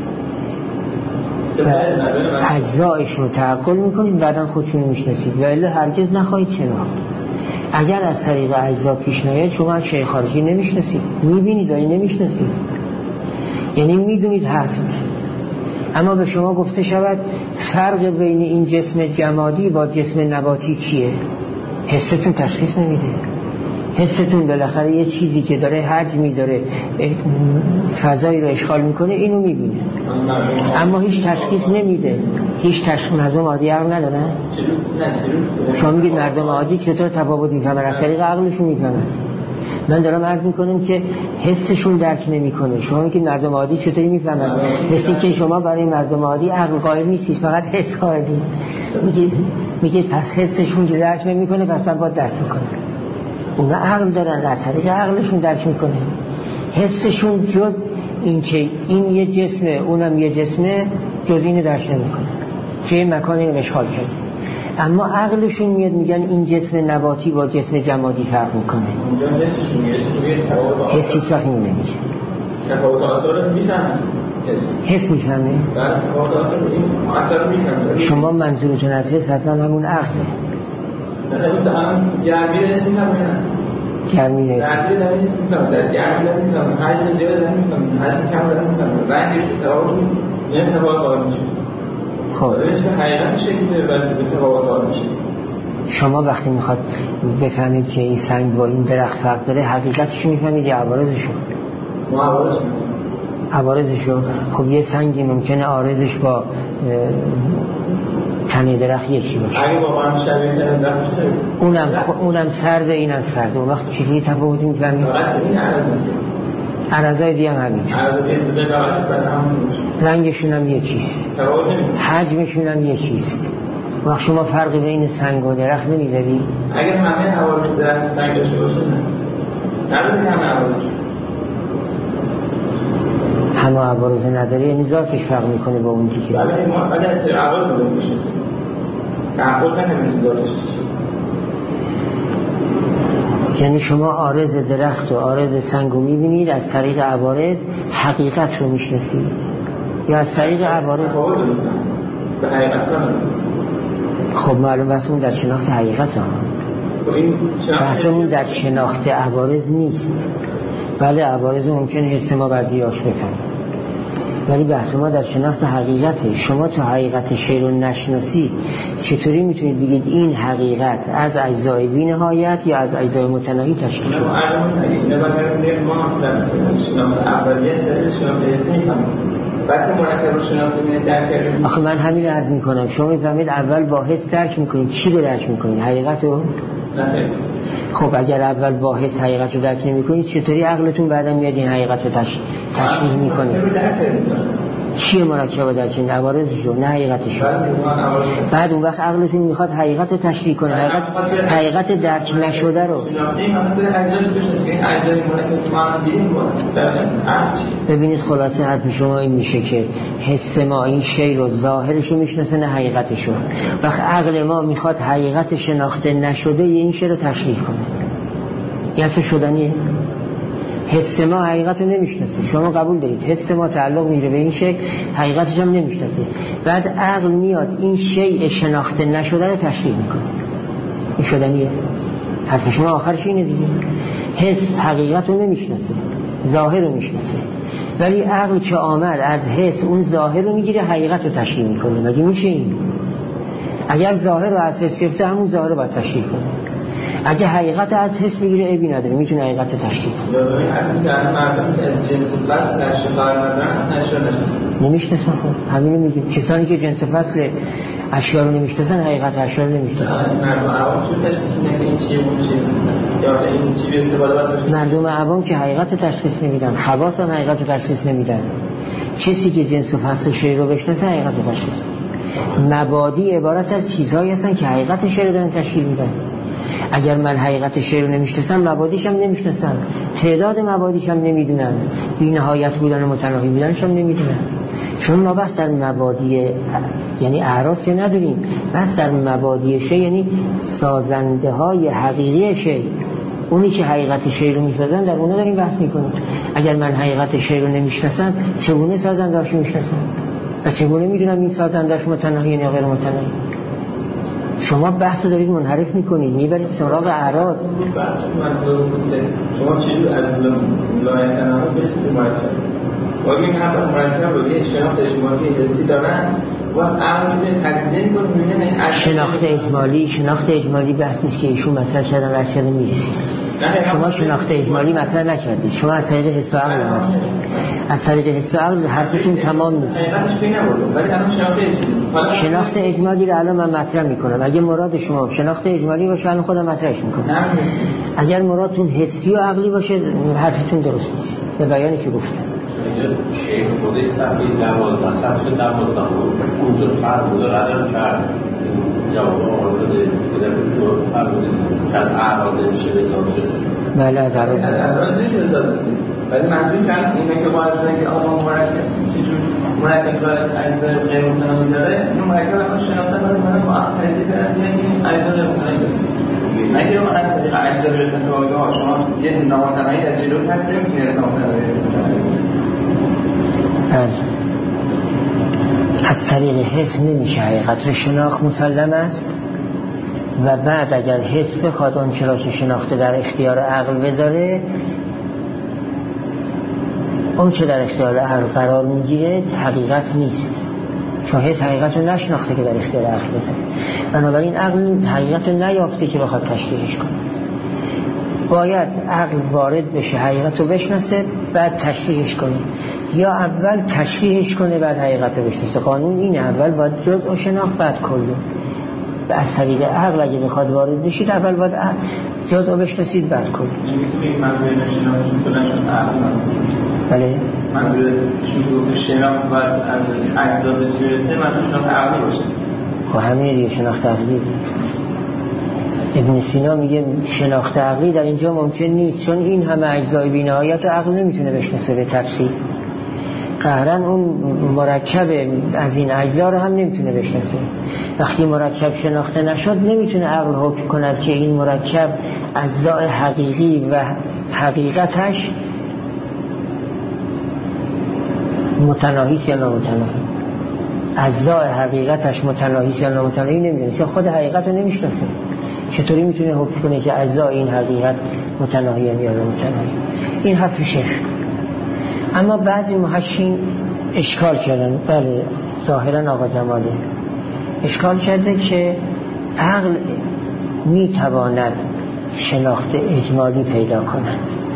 و اجزایش رو تعقل میکنید، بعدا خودشون میشناسید و الا هرگز نخواهید شناخت. اگر از طریق اجزا پیش نیاد شما اشیاء خارجی نمیشناسید، میبینید ولی نمیشناسید، یعنی میدونید هست اما به شما گفته شود فرق بین این جسم جمادی با جسم نباتی چیه؟ حستون تشخیص نمیده. حستون بالاخره یه چیزی که داره حجمی داره فضایی رو اشغال میکنه اینو میبینه، اما هیچ تشخیص نمیده. هیچ تشخیص. مردم عادی عقل ندارن؟ شما میگید مردم عادی چطور تفاوت میفهمن؟ از طریق عقلشون میفهمن. من دارم عرض میکنم که حسشون درک نمیکنه. شما میگید مردم عادی چطوری میفهمن؟ مثل که شما برای مردم عادی عقل قائل نیستید، فقط حس قائلید. میگید پس حسشون درک نمیکنه پس باید درک میکنه. اونا عقل دارن، از طریق عقلشون درک میکنه. حسشون جز این که این یه جسمه اونم یه جسمه، جز اینو درک نمیکنه که این مکانی رو اشغال کرد. اما عقلشون میاد میگن این جسم نباتی با جسم جمادی فرق میکنه. اونجا حسیش وقتی نمیگه تفاوت آثار میفهمه. حس میفهمه؟ بله تفاوت آثار این اثر میفهمه. شما منظورتون از حس حتما همون عقله. نه الان گرمی حس میفهمه. گرمی حس میفهمه. در گرمی نمیفهمه. حجم زیاد نمیفهمه. حجم کم نمیفهمه. رنگش تفاوت نمیفهمه قابل میشه. خب اسم حقیقت شکلی داره به تفاوت قابل میشه. شما وقتی میخواد بفهمید که این سنگ با این درخت فرق داره حقیقتش میفهمید یا عوارضشو؟ ما عوارضشو. خب یه سنگی ممکنه عارضش با تنه درخت یکی باشه. اگه واقعا شبیه تنه درخت اونم سرده اینم سرده. اون وقت چیزی تفاوتی میفهمید؟ فقط این عرض نیست. عرضای دیگه هم همین. رنگشون هم یه چیز. حجمشون هم یه چیز. وقت شما فرقی بین سنگ و درخت نمی‌ذاری؟ اگر همه عوارض درخت سنگ داشته باشه نه. نداره همه عوارض. همه عوارض نداره یعنی ذاتش فرق میکنه با اون چیزی. بله ما بعد از عوارض رو می‌شناسیم. تعقل نمی‌کنه ذاتش. یعنی شما عارض درخت و عارض سنگ رو می‌بینید از طریق عوارض حقیقت رو می‌شناسید یا از طریق عوارض؟ به حقیقت خب معلوم بحثمون در شناخت حقیقت هم بحثمون در شناخت عوارض نیست. بله عوارض ممکنه حس ما بعضی‌هاش بفهمه ولی بحث ما در شناخت حقیقته. شما تو حقیقت شی رو نشناسید چطوری میتونید بگید این حقیقت از اجزای بی نهایت یا از اجزای متناهی تشکیل شده؟ آخه من همین رو عرض میکنم. شما میفهمید اول با حس درک میکنید. چی رو درک میکنید؟ حقیقت رو؟ خب اگر اول با حس حقیقت رو درک نمیکنید چطوری عقلتون بعدا میاد این حقیقت رو تشریح میکنه؟ چیه مرکب درک کنید؟ عوارضش رو نه حقیقتش رو. بعد اون وقت عقلتون میخواد حقیقت رو تشریح کنه. حقیقت درک نشده رو. ببینید خلاصه حرف شما این میشه که حس ما این شی رو ظاهرش رو میشناسه نه حقیقتش رو. وقت عقل ما میخواد حقیقت شناخته نشده این شی رو تشریح کنه. این اصلا شدنیه. حس ما حقیقت رو نمیشناسه. شما قبول دارید حس ما تعلق میگیره به این شی حقیقتش هم نمیشناسه. بعد عقل میاد این شی شناخته نشده رو تشریح میکنه. این شدنیه. حرف شما آخرش اینه دیگه. حس حقیقت رو نمیشناسه ظاهر رو میشناسه ولی عقل که آمد از حس اون ظاهر رو میگیره حقیقت رو تشریح میکنه. مگه میشه این؟ اگر ظاهر رو از حس گرفته همون ظاهر رو باید تشریح کنه. اگه حقیقت از حس بگیره عیبی نداره میتونه حقیقت رو تشریح کنه. نمیشناسن. خب همین رو میگیم. کسانی که جنس فصل اشیاء رو نمیشناسن حقیقت اشیاء رو نمیشناسن. مردم عوام که حقیقت رو تشخیص نمیدن. خواص هم حقیقت رو تشخیص نمیدن. کسی که جنس فصل شی رو بشناسه حقیقت رو تشخیص میدن. مبادی عبارت از چیزهایی هستن که حقیقت شی رو دارن تشکیل میدن. اگر من حقیقت شی رو نمیشناسم مبادیش هم نمیشناسم. تعداد مبادیش هم نمیدونم. بی نهایت بودن و متناهی بودنش هم نمیدونم. چون ما بس در مبادی یعنی اعراض که نداریم. بس در مبادی شی یعنی سازنده های حقیقی شی. اونی که حقیقت شی رو میسازن در اونا داریم بحث میکنیم. اگر من حقیقت شی رو نمیشناسم چگونه سازنده‌اش میشناسم؟ و چگونه میدونم این سازنده‌اش متناهی یا غیر متناهی؟ شما بحث رو دارید منحرف میکنید میبرید سراغ اعراض. شما چیزی از لایحه‌نامه برسید مرکب و این حتی مرکب رو یه شناخت اجمالی حسی دارن و عقل تجزیه میکنه میبینه شناخت اجمالی بحث نیست که ایشون مطرح کردن و چرا میرسید. شما شناخت اجمالی مطرح نکردید. شما از طریق حس و عقل اومدید. از طریق حس و عقل حرفتون تمام نیست. شناخت اجمالی رو الان من مطرح میکنم. اگه مراد شما شناخت اجمالی باشه الان خودم مطرحش میکنم. اگر مرادتون حسی و عقلی باشه حرفتون درست نیست. به بیانی که گفتم. شیخ خودش صفحه 12 صفحه 12 اونجا فرق بوده ردم کرد جواب آورده که شما فرق بوده که از اعراض نمیشه بزارش رسید. بله از اعراض نمیشه بزارش رسید. ولی منظور کرد اینه که باید شده که آقا مرکب چجور مرکب داره اجزای غیر متناهی داره، این مرکب رو شناختن من معرفی کردن این اجزای غیر متناهی داره. مگه من از طریق اجزا برسن تو آگاه شما یه نامتناهی در جلو هست نمیتونید نامتناهی از طریق حس نمیشه حقیقت رو شناخت مسلم است و بعد اگر حس بخواد اون چرا که شناخته در اختیار عقل بذاره، اون چه در اختیار عقل قرار میگیره حقیقت نیست، چون حس حقیقت رو نشناخته که در اختیار عقل بذاره. بنابراین عقل حقیقت رو نیافته که بخواد تشریحش کنه. باید عقل وارد بشه حقیقت رو بشناسه بعد تشریحش کنه، یا اول تشریحش کنه بعد حقیقت رو بشناسه. قانون اینه، اول باید جزء شناخت بعد کل. از طریق عقل اگه بخواد وارد بشید اول باید جزء بشناسید بعد کل. نمیتونید منظور شناخت کنن عقل بله منظور شناخت باید از اجزا برسه، منظور شناخت عقلی باشه. خب همین دیگه شناخت عقلی. ابن سینا میگه شناخت عقلی در اینجا ممکن نیست، چون این همه اجزای بی‌نهایت عقل نمیتونه بشناسه به تفصیل. قهرن اون مرکب از این اجزا رو هم نمیتونه بشناسه. وقتی مرکب شناخته نشد نمیتونه عقل حکم کند که این مرکب اجزای حقیقی و حقیقتش متناهی یا نامتناهی، اجزای حقیقتش متناهی یا نامتناهی نمیدونه، چون خود حقیقت رو نمیشناسه. چطوری میتونه حکم کنه که اجزای این حقیقت متناهی یا نامتناهی؟ این حرف شیخ. اما بعضی محشین اشکال کردن، بله ظاهرا آقا جمالی اشکال کرده که عقل میتواند شناخت اجمالی پیدا کند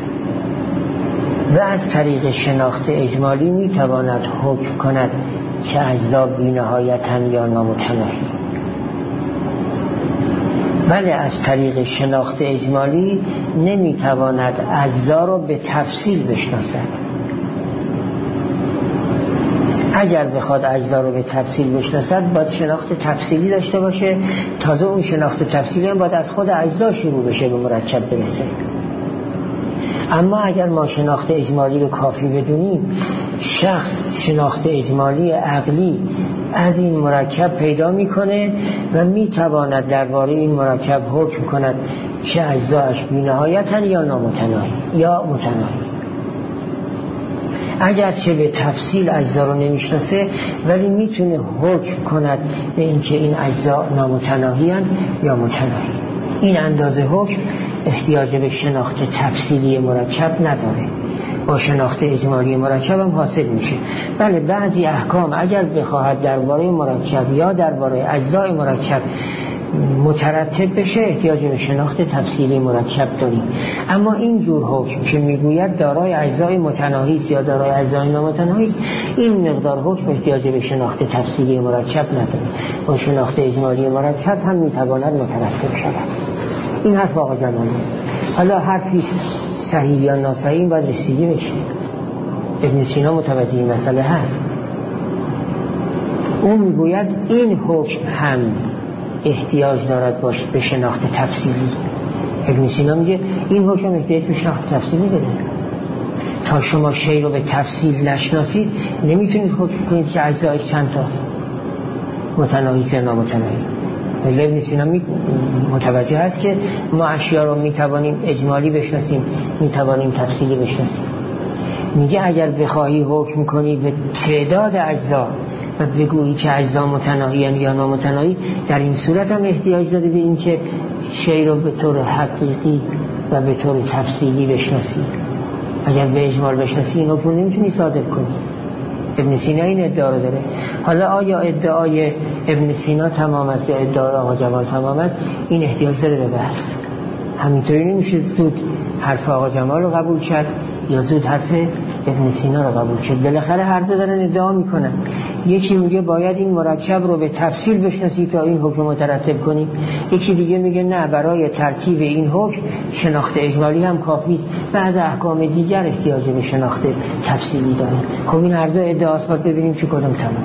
و از طریق شناخت اجمالی میتواند حکم کند که اجزا بی‌نهایتاً یا نامتناهی. بله از طریق شناخت اجمالی نمیتواند اجزا را به تفصیل بشناسد. اگر بخواد اجزا رو به تفصیل بشناسد باید شناخت تفصیلی داشته باشه، تازه اون شناخت تفصیلی هم باید از خود اجزا شروع بشه به مرکب برسه. اما اگر ما شناخت اجمالی رو کافی بدونیم، شخص شناخت اجمالی عقلی از این مرکب پیدا میکنه و میتواند درباره این مرکب حکم کند که اجزاش بی‌نهایتاً یا نامتناهی یا متناهی. اگرچه به تفصیل اجزا رو نمیشناسه ولی میتونه حکم کند به اینکه این اجزا نامتناهی یا متناهی. این اندازه حکم احتیاج به شناخت تفصیلی مرکب نداره، با شناخت اجمالی مرکب هم حاصل میشه. بله بعضی احکام اگر بخواهد درباره مرکب یا درباره اجزای مرکب مترتب بشه احتیاج به شناخت تفصیلی مرکب داریم. اما این جور حکم که میگوید دارای اجزای متناهی است یا دارای اجزای نامتناهی است، این مقدار حکم احتیاج به شناخت تفصیلی مرکب نداره، با شناخت اجمالی مرکب هم میتواند مترتب شود. این حرف آقا جمالی. حالا حرفی صحیح یا ناصحیح باید رسیدگی بشه. ابن سینا متوجه این مسئله هست. اون میگوید این حکم هم احتیاج دارد باشه به شناخت تفصیلی. ابن سینا میگه این حکم احتیاج به شناخت تفصیلی داره. تا شما شی رو به تفصیل نشناسید نمیتونید حکم کنید که اجزایش چند تاست، متناهی یا نامتناهی. ابن سینا متوجه هست که ما اشیا رو میتوانیم اجمالی بشناسیم، میتوانیم تفصیلی بشناسیم. میگه اگر بخواهی حکم کنی به تعداد اجزا و بگویی که اجزا متناهی یا نامتناهی، در این صورت هم احتیاج داری به این که شی رو به طور حقیقی و به طور تفصیلی بشناسی. اگر به اجمال بشناسی این حکم نمیتونی صادر کنی. ابن سینا این ادعا رو داره. حالا آیا ادعای ابن سینا تمام است یا ادعای آقا جمال تمام است؟ این احتیاج داره به بحث. همینطوری نمیشه زود حرف آقا جمال رو قبول کرد یا زود حرف ابن سینا رو قبول کرد. بالاخره هر دو دارن ادعا میکنن. یکی میگه باید این مرکب رو به تفصیل بشناسی تا این حکم مترتب کنی، یکی دیگه میگه نه، برای ترتیب این حکم شناخت اجمالی هم کافی است، بعض احکام دیگر احتیاج به شناخت تفصیلی داره. خب این هر دو ادعاست، باید ببینیم چه کدوم تمام.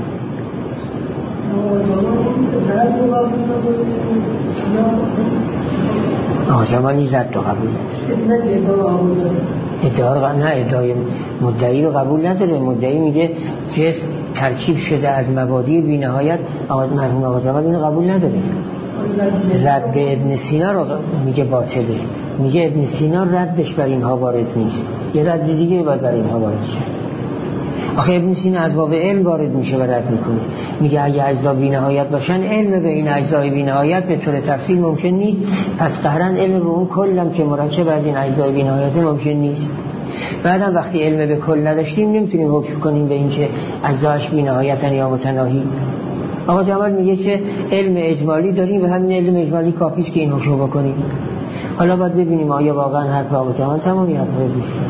آقا جمالی زد تو قبول ادعای مدعی رو قبول نداره. مدعی میگه جسم ترکیب شده از مبادی بی‌نهایت، مرحوم آقا جمال اینو قبول نداره. رد ابن سینا رو میگه باطله، میگه ابن سینا ردش بر اینها وارد نیست، یه رد دیگه باید بر اینها وارد شه. آخه ابن سینا از باب علم وارد میشه و رد میکنه، میگه اگه اجزا بی‌نهایت باشن علم به این اجزای بی‌نهایت به طور تفصیل ممکن نیست، پس قهراً علم به اون کلم که مرکب از این اجزای بی‌نهایت ممکن نیست. بعدم وقتی علم به کل نداشتیم نمیتونیم حکم کنیم به این که اجزاش بی‌نهایتن یا متناهی. آقا جمال میگه که علم اجمالی داریم و همین علم اجمالی کافیست که این حکم بکنیم. حالا باید ببینیم آیا واقعا حرف آقا جمال تمامی حرف نیست.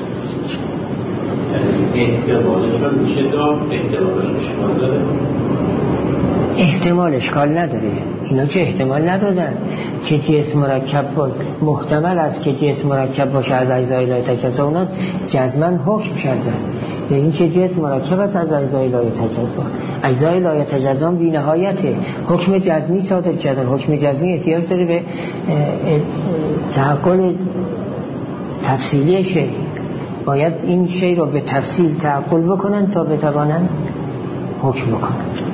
احتمالش هم میشه دار، احتمالش اشکال داره. احتمال اشکال نداره. اینا که احتمال ندادن که جسم مرکب محتمل است که جسم مرکب باشه از اجزای لای تجزا، اونا جزماً حکم کردن به این که جسم مرکب است از اجزای لای تجزا. اجزای لای تجزا بی‌نهایته، حکم جزمی صادر کردن. حکم جزمی احتیاج داره به تعقل تفصیلی شی، باید این شی رو به تفصیل تعقل بکنن تا بتوانن حکم بکنن.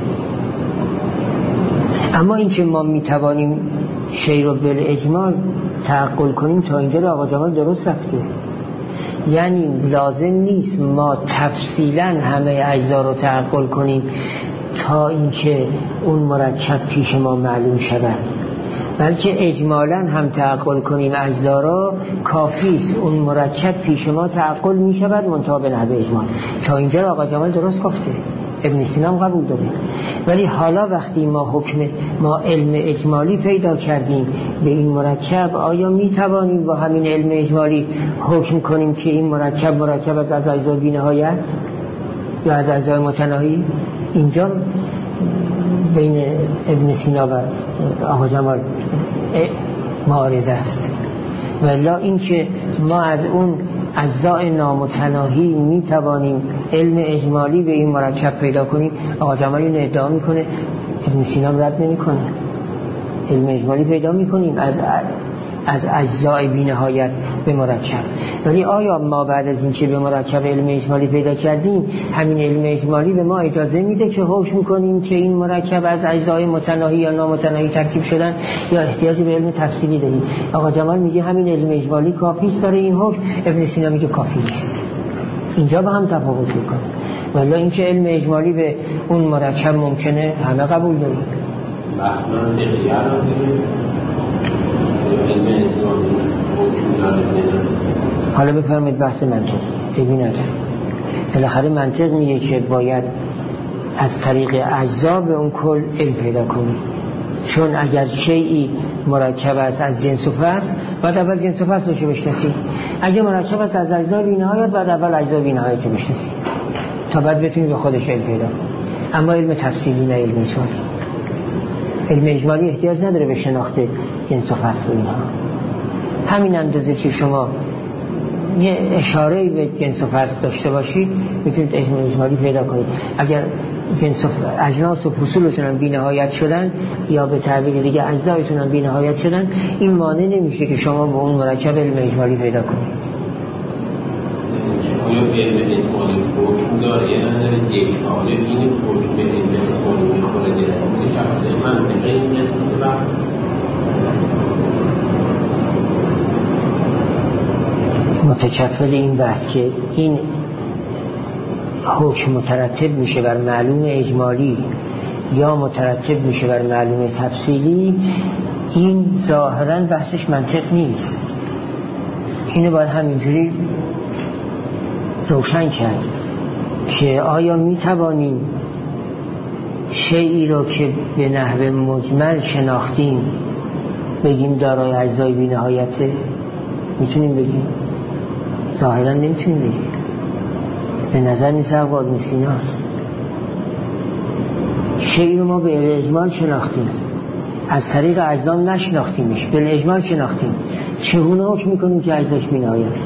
اما این که ما میتوانیم شی رو بالاجمال تعقل کنیم تا اینجا رو آقا جمال درست رفته. یعنی لازم نیست ما تفصیلا همه اجزا رو تعقل کنیم تا اینکه اون مرکب پیش ما معلوم شود، بلکه اجمالا هم تعقل کنیم اجزا رو کافیست، اون مرکب پیش ما تعقل می شود منتها به نحو اجمال. تا اینجا رو آقا جمال درست گفته، ابن سینا هم قبول داره. ولی حالا وقتی ما علم اجمالی پیدا کردیم به این مرکب، آیا می توانیم با همین علم اجمالی حکم کنیم که این مرکب از اجزای بی‌نهایت یا از اجزای متناهی؟ اینجا بین ابن سینا و آقا جمال معارضه است. ولی این که ما از اون اجزای نامتناهی می توانیم علم اجمالی به این مرکب پیدا کنیم، آقا جمال اینو ادعا میکنه، ابن سینا رد نمیکنه. علم اجمالی پیدا میکنیم از اجزای بی‌نهایت به مرکب. ولی آیا ما بعد از این که به مرکب علم اجمالی پیدا کردیم، همین علم اجمالی به ما اجازه میده که حکم کنیم که این مرکب از اجزای متناهی یا نامتناهی ترکیب شدن یا احتیاج به علم تفصیلی داریم؟ آقا جمال میگه همین علم اجمالی کافیست داره این حکم، ابن سینا میگه کافی نیست. اینجا با هم تفاوت میکنه. ولی اینکه علم اجمالی به اون مرکب ممکنه همه قبول داریم. حالا بفرمایید بحث منطق. ببینید بالاخره منطق میگه که باید از طریق اجزا به اون کل علم پیدا کنیم، چون اگر شیئی مرکب است از جنس و فصل باید اول جنس و فصلش رو بشناسید. اگه مرکب است از اجزای بی‌نهایت باید اول اجزای بی‌نهایت رو بشناسید تا بعد بتونید به خودش علم پیدا کنید. اما علم تفصیلی نه علم اجمالی. علم اجمالی احتیاج نداره به شناخت جنس و فصل اینها. همین اندازه که شما یه اشاره‌ای به جنس و فصل داشته باشید میتونید علم اجمالی پیدا کنید. اگر جنس و اجناس و فصولتون هم بی‌نهایت شدن یا به تعبیر دیگه اجزایتون هم بی‌نهایت شدن، این مانع نمیشه که شما با اون مرکب علم اجمالی پیدا کنید. آیا علم اجمالی حکم داره یا نداره؟ یک حاله این حکم علم اجمالی میخوره دیگه که حالش منطقه این نسبت متکفل این بحث که این حکم مترتب میشه بر معلوم اجمالی یا مترتب میشه بر معلوم تفصیلی، این ظاهراً بحثش منطق نیست. اینو باید همینجوری روشن کرد که آیا میتوانیم شیئی رو که به نحو مجمل شناختیم بگیم دارای اجزای بی‌نهایته؟ میتونیم بگیم؟ ظاهراً نمیتونیم بگیم. به نظر نیست ابن سیناست. شیئی رو ما به اجمال شناختیم، از طریق اجزا نشناختیمش، به اجمال شناختیم. چگونه حکم میکنیم که اجزاش بی‌نهایته؟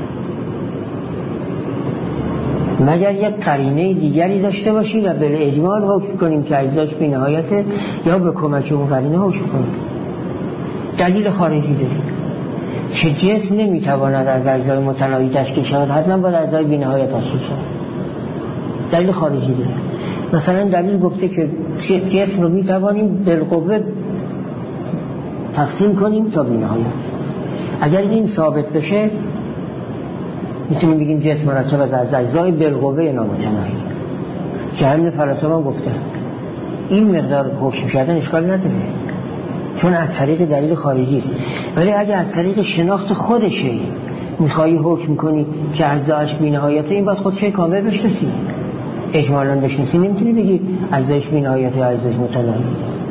مگر یک قرینه دیگری داشته باشیم و به اجمال حکم کنیم که اجزاش بی‌نهایته، یا به کمک اون قرینه حکم کنیم. دلیل خارجی داریم. که جسم نمیتواند از اجزای متناهی تشکیل شود، حتما باید اجزای بی‌نهایت تشکیل شود. دلیل خارجی داره. مثلا دلیل گفته که جسم رو میتوانیم بالقوه تقسیم کنیم تا بی‌نهایت. اگر این ثابت بشه میتونیم بگیم جسم مرکب از اجزای بالقوه نامتناهی. که همین فلسفه هم گفته این مقدار حکم کردن اشکال نداره، چون از طریق دلیل خارجی است. ولی اگه از طریق شناخت خودشه میخوایی حکم کنی که اجزاش بی‌نهایته، این باید خودش کامل بشناسی. اجمالاً بشناسی نمیتونی بگی اجزاش بی‌نهایته یا اجزاش متناهی است.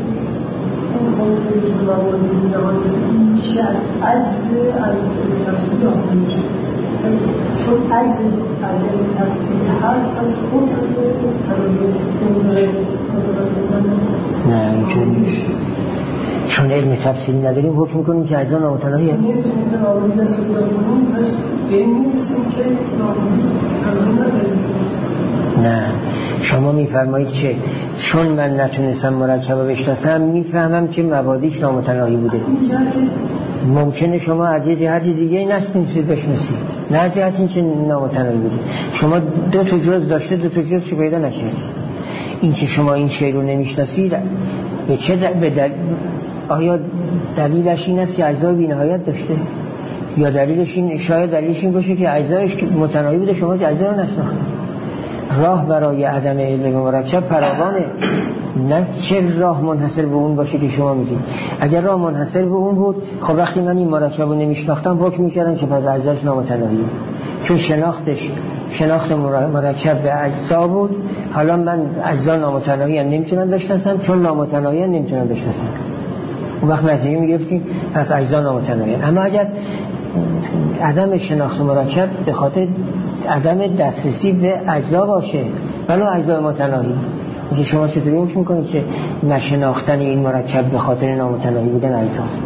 میشه از عجز از تفسیر آسان میشه، چون عجز از تفسیر هست پس خود نه اینجور نیست، چون علم تفسیری نداریم حکم کنیم که اجزا نامتناهی هست. نمیتونیم نامتناهی دست کنیم، پس به این میرسیم که نامتناهی نداریم. نه، شما میفرمایید که چون من نتونستم مرکب بشناسم میفهمم که مبادیش نامتناهی بوده. ممکنه شما از یه جهت دیگه نتونستید بشناسید، نه جهت این که نامتناهی بوده. شما دو تا جز داشته، دو تا جز پیدا نشد. این که شما این شی رو نمیشناسید به چه آیا دلیلش این است که اجزای بی‌نهایت داشته، یا دلیلش این شاید دلیلش این باشه که اجزایش متناهی بوده، شما اجزا رو نشناختید. راه برای عدم علم مرکب فراوانه، نه چه راه منحصر به اون باشه که شما میگید. اگر راه منحصر به اون بود، خب وقتی من این مرکب رو نمیشناختم حکم میکردم که پس اجزاش نامتناهیه، چون شناخت مرکب به اجزا بود. حالا من اجزا نامتناهی نمیتونم بشناسم، چون نامتناهی نمیتونم بشناسم. اون وقت نتیجه میگرفتیم پس اجزا نامتناهی. اما اگر عدم شناخت مرکب به خاطر عدم دسترسی به اجزا باشه، ولو اجزای متناهی، که شما چطوری حکم میکنید که نشناختن این مرکب به خاطر نامتناهی بودن اجزاست؟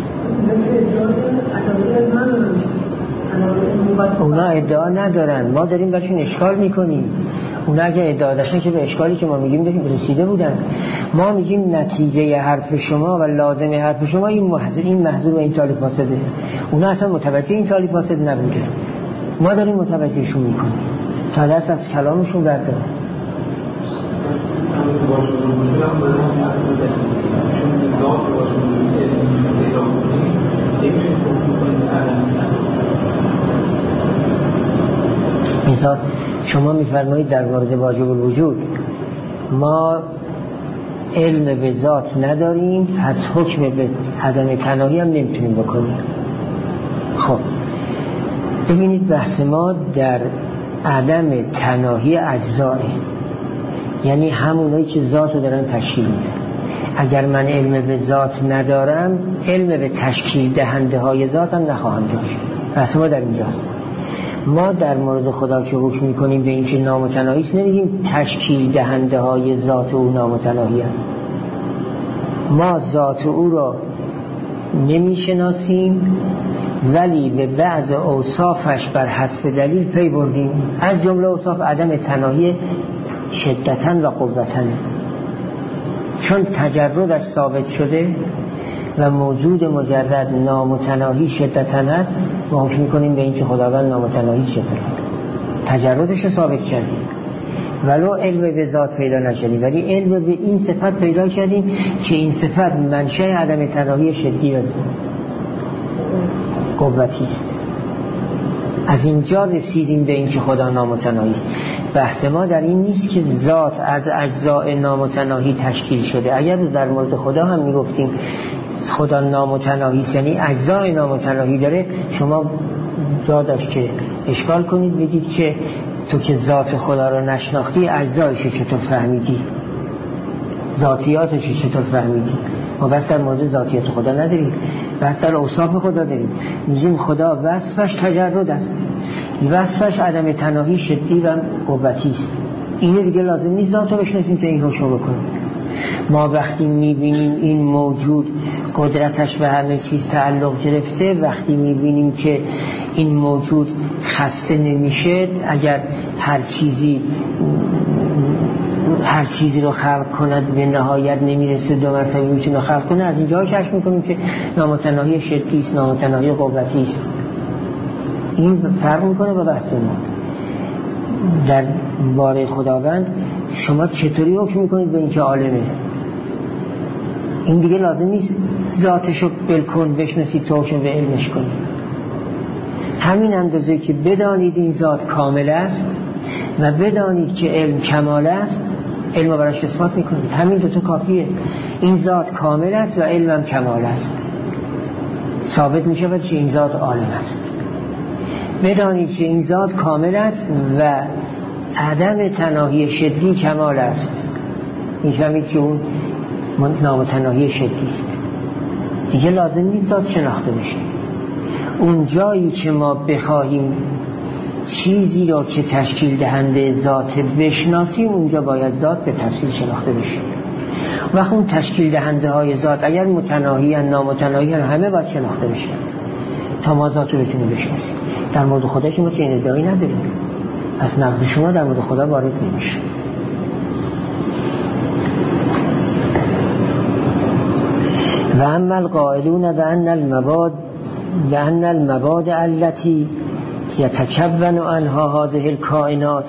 اونا ادعا ندارن، ما داریم بهشون اشکال میکنیم. اونا اگه ادعا داشتن که به اشکالی که ما میگیم بهشون رسیده بودن. ما میگیم نتیجه حرف شما و لازم حرف شما این محضور و این طالب فاسده. اونا اصلا متوجه این طالب فاسد نبوده، ما داریم متوجهشون میکنیم تا دست از کلامشون بردارن. پس همون واژه وجود هم باید هم بزنیم، چون به ذات واژه وجود پیدا کنیم نمیتونیم حکم کنیم عدم این ذات. شما میفرمایید در مورد واجب الوجود ما علم به ذات نداریم، پس حکم به عدم تناهی هم نمیتونیم بکنیم. خب ببینید بحث ما در عدم تناهی اجزاه، یعنی همونایی که ذات رو دارن تشکیل میدن. اگر من علم به ذات ندارم، علم به تشکیل دهنده های ذات هم نخواهم داشت. بحث ما در اینجاست. ما در مورد خدا که حکم میکنیم به این که نامتناهی است، نمیگیم تشکیل دهنده های ذات او نامتناهی هم. ما ذات او را نمیشناسیم، ولی به بعض اوصافش بر حسب دلیل پی بردیم. از جمله اوصاف عدم تناهی شدتاً و قوتاً، چون تجردش ثابت شده و موجود مجرد نامتناهی شدتاً هست، ما حکم می‌کنیم به این که خداوند نامتناهی شدتاً، تجردش رو ثابت کردیم. ولو علم به ذات پیدا نشدیم، ولی علم به این صفت پیدا کردیم که این صفت منشأ عدم تناهی شدی است، قوتی است. از اینجا رسیدیم به این که خدا نامتناهی است. بحث ما در این نیست که ذات از اجزاء نامتناهی تشکیل شده. اگر در مورد خدا هم میگفتیم خدا نامتناهی است، یعنی اجزاء نامتناهی داره، شما جا داشت که اشکال کنید بگید که تو که ذات خدا رو نشناختی اجزایش چطور فهمیدی، ذاتیاتش چطور فهمیدی؟ ما بس در مورد ذاتیات خدا نداریم، بس در اوصاف خدا داریم. میگیم خدا وصفش تجرد است، وصفش عدم تناهی شدی و قوتی است. اینه دیگه لازم نیست ذات رو بشناسیم که این رو شو بکنیم. ما وقتی میبینیم این موجود قدرتش به همه چیز تعلق گرفته، وقتی میبینیم که این موجود خسته نمیشه، اگر هر چیزی هر چیزی رو خلق کند به نهایت نمیرسه، 2 مرتبه میتونه خلق کنه، از اینجا کشف میکنیم که نامتناهی شدی است، نامتناهی قوتی است. این فرق میکنه با بحث ما. در باره خداوند شما چطوری حکم میکنید به اینکه عالمه؟ این دیگه لازم نیست ذاتشو بالکن بشناسید تا حکم به علمش کنید. همین اندازه که بدانید این ذات کامل است و بدانید که علم کمال است، علم رو براش اثبات میکنید. همین دوتا کافیه. این ذات کامل است و علمم کمال است. ثابت میشه که این ذات عالم است. بدانید که این ذات کامل است و عدم تناهی شدی کمال است. میفهمید که اون نامتناهی شدی است. دیگه لازم نیست ذات شناخته بشه. اون جایی که ما بخواهیم چیزی را که تشکیل دهنده ذات بشناسیم، اونجا باید ذات به تفصیل شناخته بشه. وقت اون تشکیل دهنده های ذات اگر متناهی یا نامتناهی همه باید شناخته بشه تا ما ذات رو بتونیم بشناسیم. در مورد خدا شما چه این ادعایی نداریم، از نقض شما در مورد خدا وارد نمیشه. و اما القائلون بأن المباد التي يتكون عنها هذه الكائنات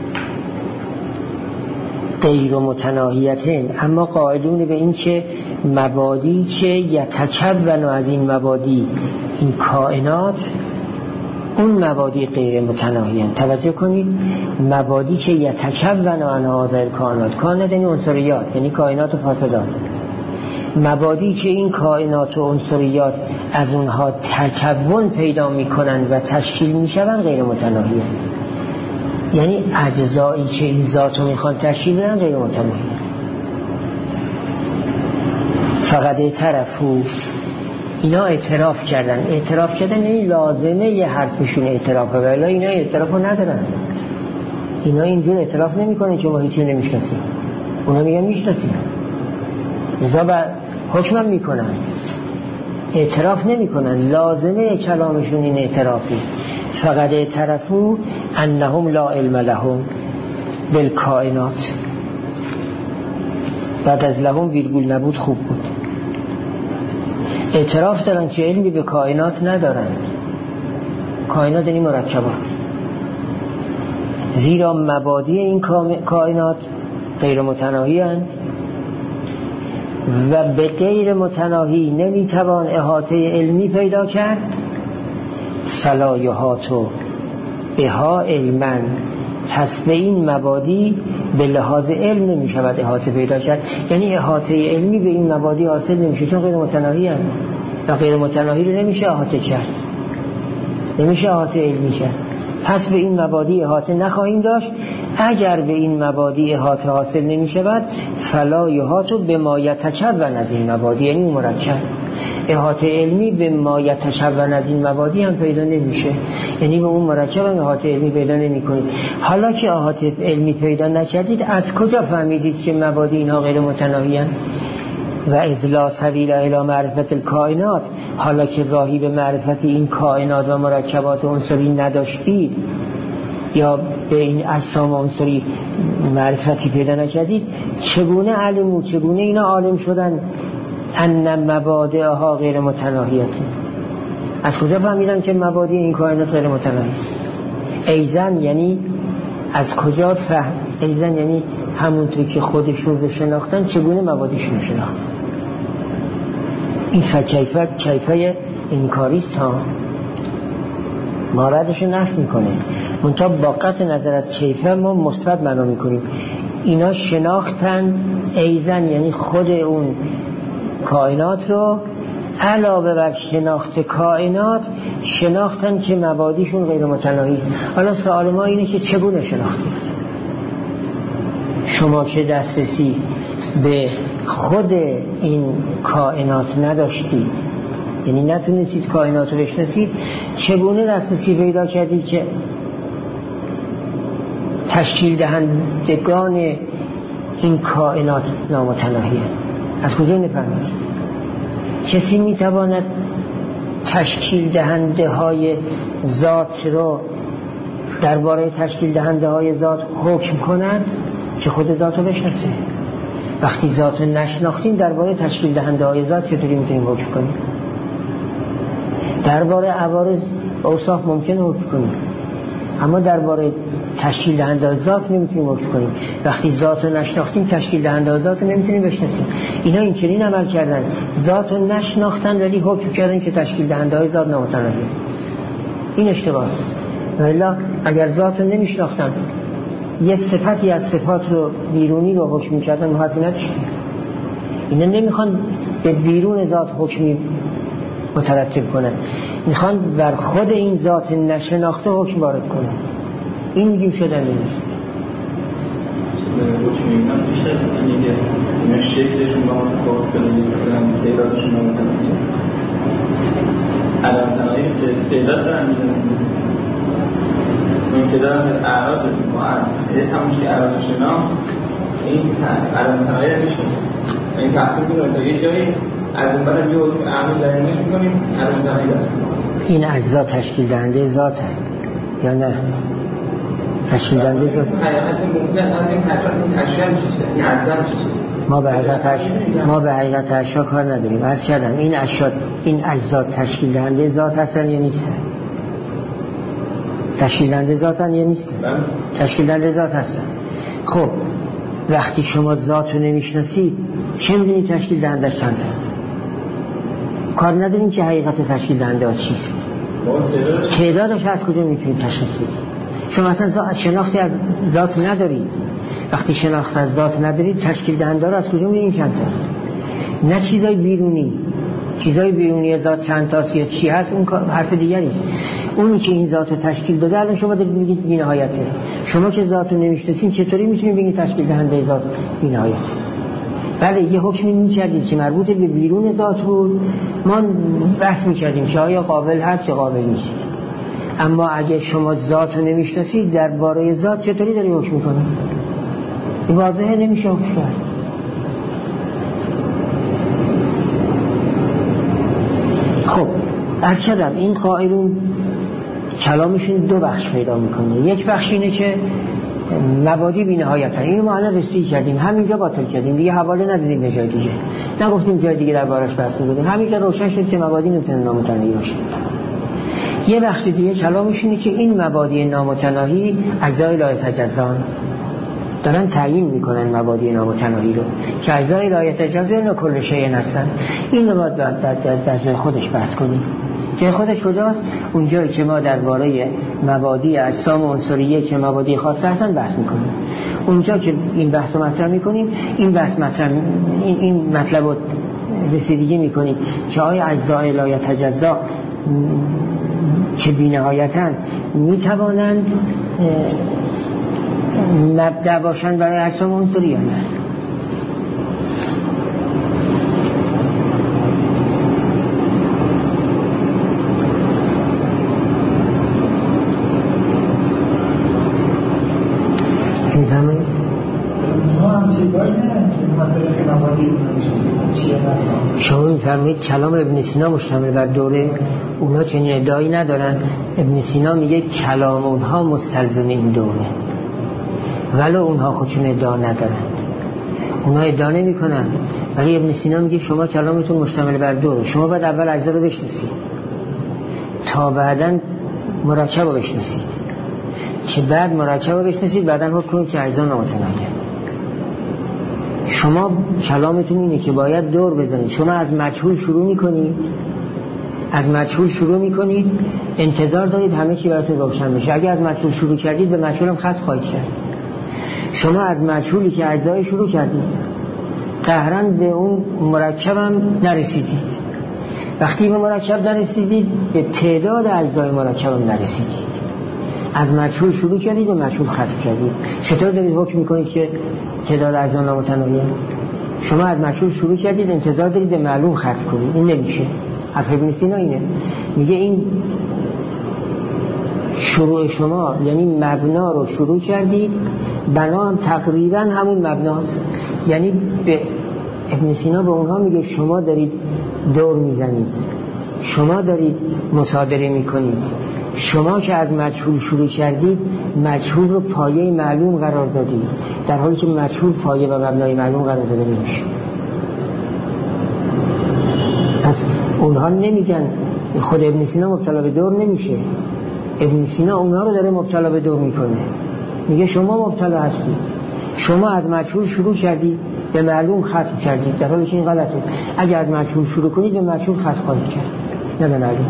غیر متناهیتین، اما قائلون به این که مبادی که یتکون از این مبادی این کائنات، اون مبادی غیر متناهیان. توجه کنید، مبادی که یتکون عنها هذه الکائنات، کائنات یعنی عنصریات، یعنی کائنات و فاسدات. مبادی که این کائنات و عنصریات از اونها تکون پیدا میکنند و تشکیل میشوند غیر متناهیه. یعنی اجزایی که این ذات رو میخوان تشکیل بدن غیر متناهیه. فقط اعترفوا، اینا اعتراف کردن. اعتراف کردن یعنی لازمه یه حرفشون اعترافه، ولی اینا اعتراف رو ندارن. اینا اینجور اعتراف نمیکنن که ما هیچی نمیشناسیم. اونا میگن میشناسیم، لذا حکم میکنن، اعتراف نمیکنن. لازمه کلامشون این اعترافی. فقط اعترفوا انهم لا علم لهم بالکائنات. بعد از لهم ویرگول نبود خوب بود. اعتراف دارن که علمی به کائنات ندارن. کائنات یعنی مرکبات، زیرا مبادی این کائنات غیر متناهی هستند و به غیر متناهی نمیتوان احاطه علمی پیدا کرد. فلا یحاطوا بها علما، پس به این مبادی به لحاظ علم نمیشود احاطه پیدا کرد. یعنی احاطه علمی به این مبادی حاصل نمیشه، چون غیر متناهی هستند و غیر متناهی رو نمیشه احاطه کرد، نمیشه احاطه علمی کرد. پس به این مبادی احاطه نخواهیم داشت. اگر به این مبادی احاطه حاصل نمی شود، فلا یحاطوا بما یتکون از این مبادی، یعنی اون مرکب. احاطه علمی به ما یتکون از این مبادی هم پیدا نمیشه، یعنی به اون مرکب هم احاطه علمی پیدا نمی کنید. حالا که احاطه علمی پیدا نکردید، از کجا فهمیدید که مبادی اینها غیر متناهی هستند؟ و اذ لا سبیل الی معرفت الکائنات، حالا که راهی به معرفت این کائنات و مرکبات عنصری نداشتید یا به این اجسام عنصری معرفتی پیدا نکردید، چگونه علمو، چگونه اینا عالم شدن ان مبادئها غیر متناهیه؟ از کجا فهمیدن که مبادی این کائنات غیر متناهی است؟ ایزن یعنی از کجا فهم، ایزن یعنی همونطور که خودشون رو شناختن چگونه مبادیشون رو شناختن. این کیفه انکاریست ها، ماردش رو نفی میکنه. منتها با قطع نظر از کیفه ما مثبت معنا میکنیم. اینا شناختن ایزن یعنی خود اون کائنات رو، علاوه بر شناخت کائنات شناختن که مبادیشون غیر متناهی است. حالا سوال ما اینه که چگونه شناختید؟ شما که دسترسی به خود این کائنات نداشتید، یعنی نتونستید کائنات رو بشناسید، چگونه دسترسی پیدا کردید که تشکیل دهندگان این کائنات نامتناهی است؟ از کجا نفهمید؟ کسی میتواند تشکیل دهنده های ذات رو درباره تشکیل دهنده های ذات حکم کند؟ که خود ذات رو بشناسه. وقتی ذات رو نشناختیم درباره تشکیل دهنده های ذات چطوری میتونیم حکم کنیم؟ درباره عوارض اوصاف ممکنه حکم کنیم، اما درباره تشکیل دهنده ذات نمیتونیم حکم کنیم. وقتی ذات رو نشناختیم تشکیل دهنده ذات رو نمیتونیم بشناسیم. اینا این چنین عمل کردن، ذات رو نشناختن ولی حکم کردن که تشکیل دهنده های ذات نامتناهیه. این اشتباهه. والا اگر ذات رو نمیشناختن یه صفتی از صفات رو بیرونی رو حکم کردن محاطی نداشتیم. اینا نمیخوان به بیرون ذات حکمی مترتب کنن، میخوان بر خود این ذات نشناخته حکم وارد کنن. این میگیم شدن نیست. حکم اینا میشه دیگه اینا شکلشون با متفاوت کنیم، مثلا تعدادشون با متفاوت علم تنهایی که تعداد دارن میزنن اون که دارن اعراض اسم همونش که اعراض شنا این علم تنهایی رو میشون این تحصیل کنیم تا یه جایی از اون بعد یه حکم اعمی زرینش میکنیم علم تنهایی دست کنیم. این اجزا تشکیل دهنده ذات یا نه؟ تشکیل دهنده ذات حقیقت ممکنه این اشیا میشه، این اجزا میشه. ما به حقیقت اشیا کار نداریم. عرض کردم این اجزا تشکیل دهنده ذات هستن یا نیستن؟ تشکیل دهنده ذاتن یا نیستن؟ تشکیل دهنده ذات هستن. خب وقتی شما ذات رو نمیشناسید چه میدونید تشکیل دهندش چند هست؟ کار نداریم که حقیقت تشکیل دهنده ها چیست. تعدادش از کجا میتونید تشخیص بدید؟ شما اصلا شناختی از ذات ندارید. وقتی شناخت از ذات ندارید تشکیل دهنده رو از کجا میدونید چند هست؟ نه چیزای بیرونی ذات چند تاست یا چی هست، اون حرف دیگری است. اونی که این ذات رو تشکیل داده الان شما دارید میگید بی‌نهایته. شما که ذات رو نمیشناسید چطوری میتونید بگید تشکیل دهنده ذات بی‌نهایته؟ بله یه حکمی می‌کردید که مربوط به بیرون ذات بود، ما بحث می‌کردیم که آیا قابل هست یا قابل نیست. اما اگه شما ذات رو نمیشناسید درباره ذات چطوری داری حکم می‌کنید؟ این واضحه نمیشه حکم کرد. خب از چدم این قائلون کلامشون دو بخش پیدا میکنه. یک بخش اینه که مبادی بی نهایتن، اینو ما الان رسیدگی کردیم، همینجا باطل کردیم دیگه، حواله ندادیم به جای دیگه، نگفتیم جای دیگه دربارش بحث می‌کنیم، همین که روشن شد که مبادی نمیتونه نامتناهی باشه. یه بخش دیگه کلامش اینه که این مبادی نامتناهی اجزای لایتجزان دارن تعیین میکنن مبادی نامتناهی رو که اجزای لایتجزان کل شیء هستن. این رو باید در جای خودش بحث کنیم. جای خودش کجاست؟ اونجایی که ما درباره مبادی اجسام عنصریه که مبادی خاصه هستن بحث میکنیم. اونجا که این بحث رو مطرح میکنیم، این مطلب رو رسیدگی میکنیم که آیا اجزای لایتجزا که بی‌نهایتاً میتوانند مبدأ باشن برای اجسام عنصری یا نه. شما میفرمایید کلام ابن سینا مشتمل بر دوره، اونا چنین ادعایی ندارن. ابن سینا میگه کلام اونها مستلزم این دوره، ولی اونها خودشون ادعا ندارن، اونها ادعا نمی کنن، ولی ابن سینا میگه شما کلامتون مشتمل بر دوره، شما باید اول اجزا رو بشناسید تا بعداً مرکب رو بشناسید، که بعد مرکب رو بشناسید بعداً حکم کنید که اجزا نامتناهیه. شما کلامتون اینه که باید دور بزنید. شما از مجهول شروع میکنید، انتظار دارید همه چی براتون روشن بشه. اگه از مجهول شروع کردید به مجهول هم خط خواهید کرد. شما از مجهولی که اجزای شروع کردید قهراً به اون مرکب هم نرسیدید. وقتی به مرکب نرسیدید به تعداد اجزای مرکب هم نرسیدید. از مجهول شروع کردید و مجهول ختم کردید. چطور دارید حکم میکنید که تعداد اجزا نامتناهیه؟ شما از مجهول شروع کردید، انتظار دارید به معلوم ختم کنید. این نمیشه. حرف ابن سینا اینه، میگه این شروع شما یعنی مبنا رو شروع کردید، بنا هم تقریبا همون مبناست. یعنی به ابن سینا به اونها میگه شما دارید دور میزنید، شما دارید مصادره میکنید. شما که از مجهول شروع کردید، مجهول رو پایه معلوم قرار دادید. در حالی که مجهول پایه و مبنای معلوم قرار داده نمیشه. پس اونها نمیگن خود ابن سینا مبتلا به دور نمیشه، ابن سینا اونها رو داره مبتلا به دور میکنه، میگه شما مبتلا هستی، شما از مجهول شروع کردی به معلوم ختم کردید، در حالی که این غلطه. اگه از مجهول شروع کنید به مجهول ختم خواهید کرد، نه به معلوم.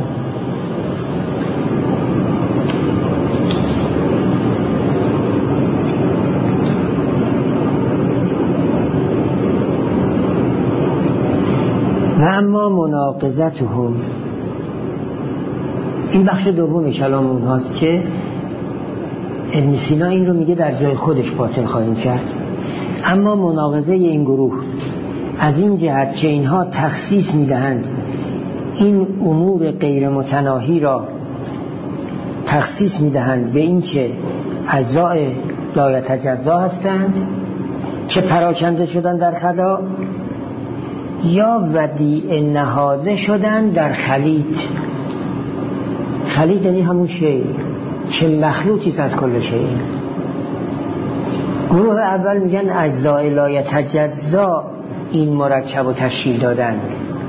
و اما مناقضتهم، این بخش دوم کلام اونهاست که ابن سینا این رو میگه در جای خودش باطل خواهیم کرد. اما مناقضه این گروه از این جهت که اینها تخصیص میدهند این امور غیر متناهی را تخصیص میدهند به این که اجزاء لا یتجزا هستند که پراکنده شدن در خلا، یا ودیع نهاده شدن در خلیط. خلیط یعنی همون شی که مخلوطیست از کل شی. گروه اول میگن اجزاء لا یتجزا این مرکب و تشکیل دادند.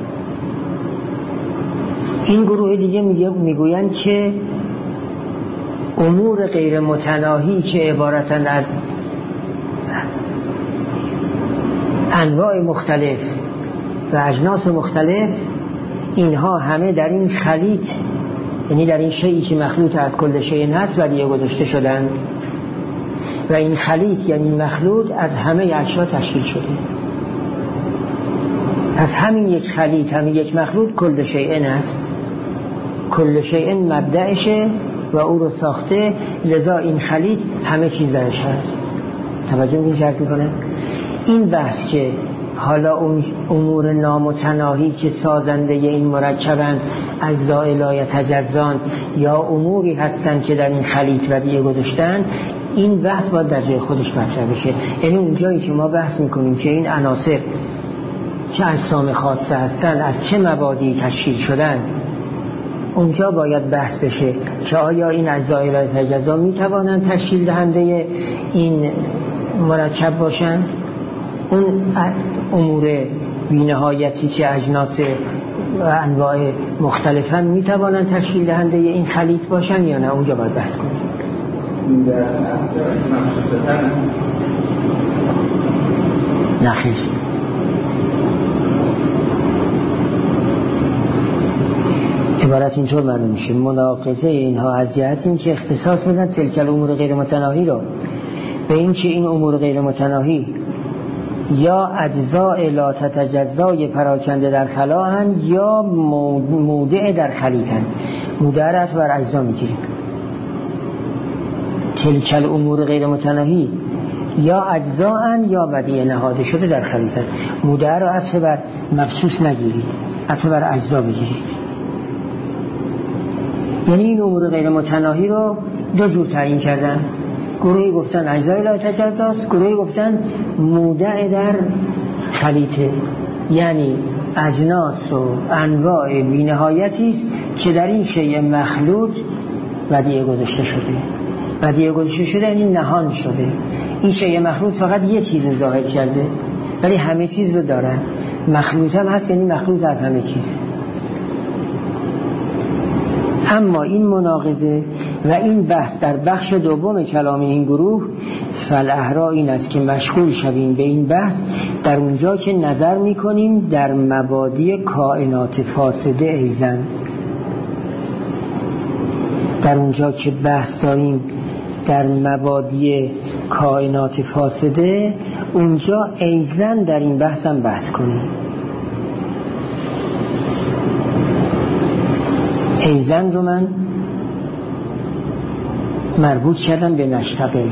این گروه دیگه میگویند که امور غیر متناهی که عبارتن از انواع مختلف و اجناس مختلف، اینها همه در این خلیط، یعنی در این شیئی که مخلوط از کل شیء هست و دیگه گذاشته شدند، و این خلیط یعنی مخلوط از همه اشیا تشکیل شده. از همین یک خلیط، همین یک مخلوط کل شیء هست، کل شیء مبدأشه و او رو ساخته، لذا این خلیط همه چیز درش هست. توجه می‌کنید چه عرض می‌کنه؟ این بحث که حالا اون امور نامتناهی که سازنده این مرکبند اجزاء لا یتجزان یا اموری هستند که در این خلیط ودیعه گذاشتن، این بحث باید در جای خودش مطرح بشه. یعنی اون جایی که ما بحث میکنیم که این عناصر که اجسام خاصه هستند از چه مبادی تشکیل شدن، اونجا باید بحث بشه که آیا این اجزاء لا یتجزا میتوانند تشکیل دهنده این مرکب باشند؟ اون امور بی‌نهایتی که اجناس و انواع مختلفاً میتوانند تشکیل دهنده این خلیط باشن یا نه؟ اونجا باید بحث کنیم. نخیر. عبارت اینطور معلوم میشه: مناقضه اینها از جهت این که اختصاص میدن تلک الامور غیر متناهی رو به این که این امور غیر متناهی یا اجزاء لا تتجزای پراکنده در خلا هستند یا مودع در خلیط هستند. مودع را بر اجزا میگیریم. تلک الامور غیر متناهی یا اجزا هستند یا ودیع نهاده شده در خلیط هستند. مودع را عطف بر مبسوط نگیرید، عطف بر اجزا بگیرید. یعنی این امور غیر متناهی رو دو جور تعیین کردن. گروهی گفتن اجزای لا یتجزاست، گروهی گفتن مودع در خلیطه، یعنی اجناس و انواع بی‌نهایتی است که در این شیء مخلوط ودیعه گذاشته شده. ودیعه گذاشته شده یعنی نهان شده. این شیء مخلوط فقط یه چیز رو ظاهر کرده ولی همه چیز رو داره. مخلوط هم هست، یعنی مخلوط از همه چیزه. اما این مناقضه و این بحث در بخش دوم کلام این گروه فالاحرا این است که مشغول شویم به این بحث در اونجا که نظر میکنیم در مبادی کائنات فاسده ایزن. در اونجا که بحث داریم در مبادی کائنات فاسده، اونجا ایزن در این بحث هم بحث کنیم. ایزن رو من مربوط کردم به نشتغل،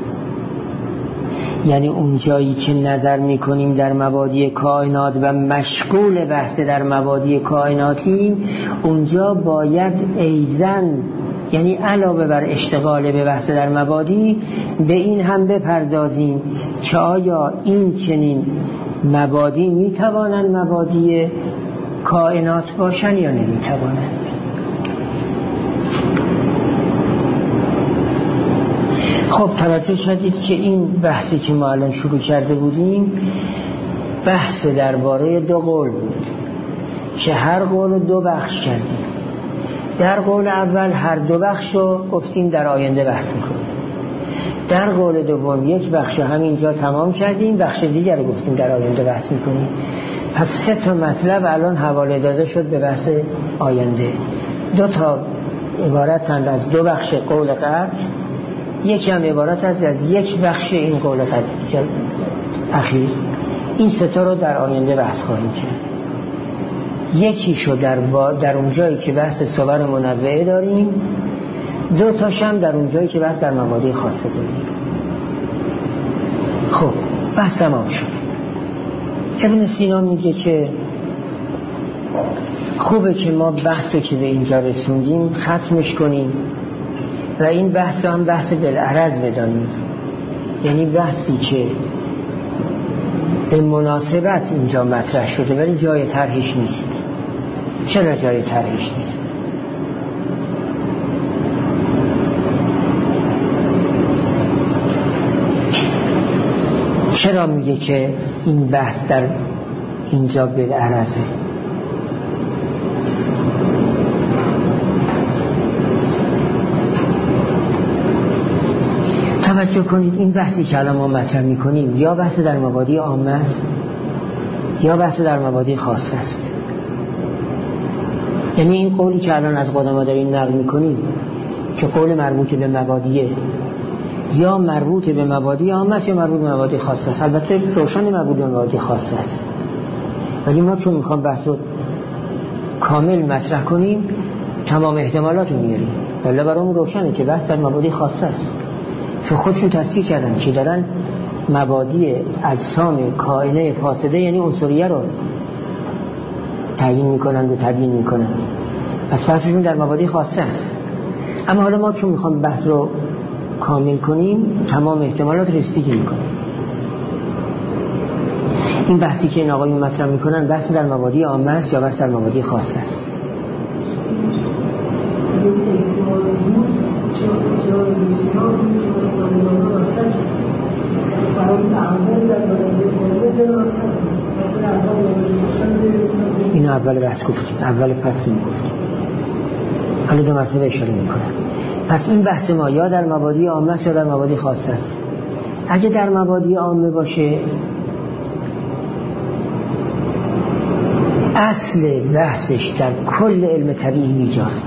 یعنی اون جایی که نظر میکنیم در مبادی کائنات و مشغول بحث در مبادی کائناتیم، اونجا باید ایزن یعنی علاوه بر اشتغال به بحث در مبادی به این هم بپردازیم که آیا این چنین مبادی میتوانند مبادی کائنات باشن یا نمیتوانند. خب توجه شدید که این بحثی که ما الان شروع کرده بودیم بحث درباره دو قول بود که هر قول دو بخش کردیم. در قول اول هر دو بخش رو گفتیم در آینده بحث میکنیم. در قول دوم یک بخش رو همینجا تمام کردیم، بخش دیگر رو گفتیم در آینده بحث میکنیم. پس 3 تا مطلب الان حواله داده شد به بحث آینده. 2 تا عبارتند از 2 بخش قول قبل، یکی هم عبارت از یک بخش این قول اخیر. این 3 تا رو در آینده بحث خواهیم کرد. یکی شو در اون جایی که بحث صور منوعه داریم، 2 تاش هم در اون جایی که بحث در مبادی خاصه داریم. خب بحث تمام شد. ابن سینا میگه که خوبه که ما بحث رو که به اینجا رسوندیم ختمش کنیم و این بحث رو هم بحث بالعرض بدانیم، یعنی بحثی که به مناسبت اینجا مطرح شده ولی جای طرحش نیست. چرا جای طرحش نیست؟ چرا میگه که این بحث در اینجا بالعرضه؟ توجه کنید، این بحثی که الان ما مطرح میکنیم یا بحث در مبادی عامه است یا بحث در مبادی خاص است. یعنی این قولی که الان از قدما داریم نقل میکنیم که قول مربوط به مبادیه، یا مربوط به مبادی عامه است یا مربوط به مبادی خاص است. البته روشن مربوط به مبادی خاص است، ولی ما چون میخوام بحث رو کامل مطرح کنیم تمام احتمالات رو میاریم، ولی برامون روشنه که بحث در مبادی خاص است، چون خودشون تصدیق کردن که دارن مبادی اجسام کائنه فاسده یعنی عنصریه رو تعیین میکنن و تبیین میکنن، پس بحثشون در مبادی خاصه است. اما حالا ما چون میخوام بحث رو کامل کنیم تمام احتمالات رسیدگی میکنیم. این بحثی که این آقایون مطرح میکنن بحث در مبادی عامه است یا بحث در مبادی خاص است؟ این اول بحث گفتیم، اول پس میگفتیم، حالا 2 مرتبه اشاره میکنم. پس این بحث ما یا در مبادی عامه است یا در مبادی خاص است. اگه در مبادی عامه باشه اصل بحثش در کل علم طبیعی بیجاست،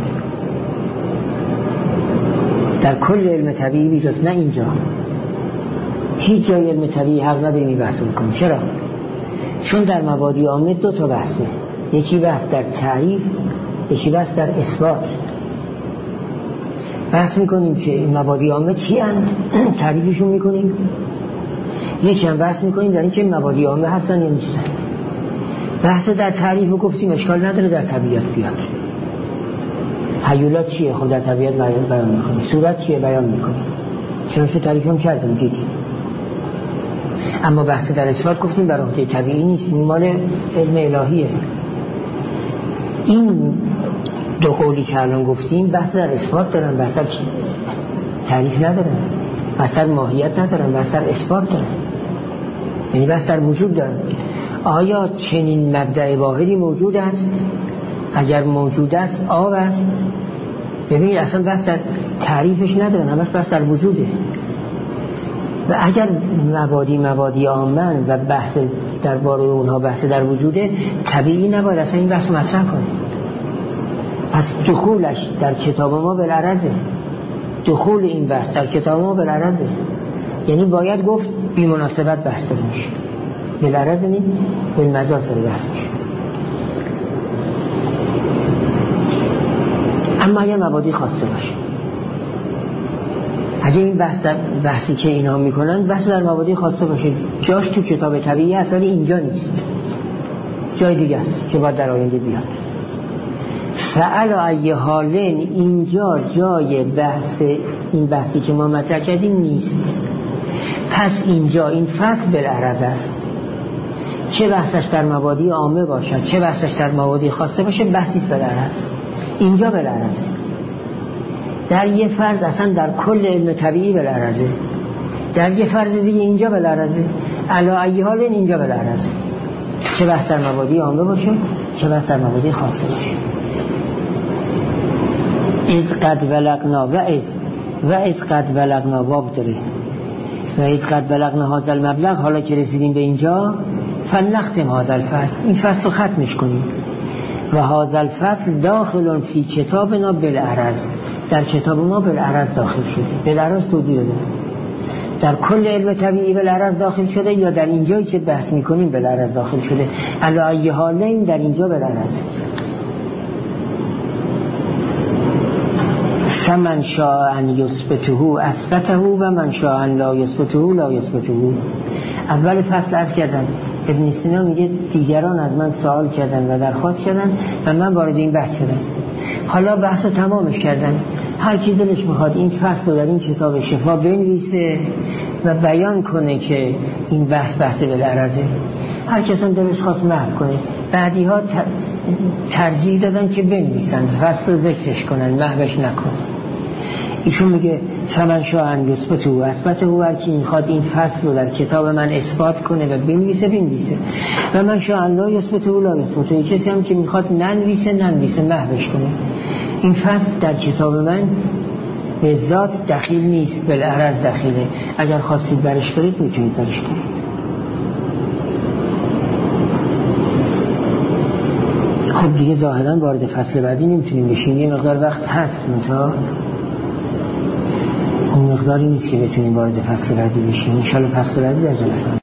در کل علم طبیعی بیجاست، نه اینجا. هیچ جای علم طبیعی حق نداریم این بحث بکنیم. چرا؟ چون در مبادی عامه 2 تا بحثه، یکی بحث در تعریف، یکی بحث در اثبات. بحث میکنیم که این مبادی عامه چی هستند، تعریفشون میکنیم. یکی هم بحث میکنیم در این که مبادی عامه هستن یا نیستن. بحث در تعریف رو گفتیم اشکال نداره در طبیعت بیاد. هیولات چیه؟ خود در طبیعت بیان میکنیم. صورت چیه؟ بیان میکنیم. چنانچه تعریف هم کردیم دیدیم. اما بحث در اثبات گفتیم در عهده طبیعی نیست، این مال علم الهیه. این 2 قولی که الان گفتیم بحث در اثبات دارن، بحث در تعریف ندارن، بحث در ماهیت ندارن، بحث در اثبات دارن، یعنی بحث در وجود دارن. آیا چنین مبدأ واحدی موجود است؟ اگر موجود است آب است. ببینید اصلا بحث در تعریفش ندارن، همش بحث در وجوده. و اگر مبادی عامه و بحث درباره اونها بحث در وجوده، طبیعی نباید اصلا این بحث مطرح کنه. پس دخولش در کتاب ما بالعرضه، دخول این بحث در کتاب ما بالعرضه، یعنی باید گفت بی مناسبت بحث داره میشه، بالعرضه نیست، بالمجاز داره بحث میشه. اما اگر مبادی خاصه باشه، اگه این بحثی که اینا میکنن بحث در مبادی خاصه باشه، جاش تو کتاب طبیعی هست ولی اینجا نیست، جای دیگه است که باید در آینده بیاد. فعلا ای حالین اینجا جای بحث، این بحثی که ما مطرح کردیم نیست. پس اینجا این فصل بالعرض است، چه بحثش در مبادی عامه باشد چه بحثش در مبادی خاصه باشه، بحثیست بالعرض. اینجا بالعرض، در یه فرض اصلا در کل علم طبیعی بالعرضه، در یه فرض دیگه اینجا بالعرضه، علی ای حال اینجا بالعرضه، چه بحث در مبادی عامه باشه چه بحث در مبادی خاصه باشه. از قد بلغنا و از قد بلغنا باب داره و از قد بلغنا هذا المبلغ، حالا که رسیدیم به اینجا فلنختم هذا الفصل، این فصل رو ختمش کنیم. و هذا الفصل داخل فی کتابنا بالعرض، در کتاب ما بالعرض داخل شده. بالعرض توضیح داده در کل علم طبیعی بالعرض داخل شده یا در اینجایی که بحث میکنیم بالعرض داخل شده. علی ای حالین در اینجا بالعرض. فمن شاء ان یثبته اثبته و من شاء ان لا یثبته لا یثبته. اول فصل عرض کردم ابن سینا میگه دیگران از من سوال کردن و درخواست کردن و من وارد این بحث شدم. حالا بحث رو تمامش کردن، هر کی دلش میخواد این فصل رو در این کتاب شفا بنویسه و بیان کنه که این بحث بالعرضه. هر کس هم دلش خواست محو کنه. بعدی ها ترجیح دادن که بنویسن، فصل رو ذکرش کنن، محوش نکنن. ایشون میگه فمن شاء ان یثبته و اثبته، هر کی میخواد این فصل رو در کتاب من اثبات کنه و بنویسه و من شاء ان لا یثبته لا یثبته، کسی هم که میخواد ننویسه محوش کنه. این فصل در کتاب من به ذات دخیل نیست، بالعرض دخیله. اگر خواستید برش برید میتونید برش برید. خب دیگه ظاهرا وارد فصل بعدی نمیتونیم بشیم، یه مقدار وقت هست منتها اون مقداری نیست که بتونیم وارد فصل بعدی بشیم. ان شاءالله فصل بعدی در جلسه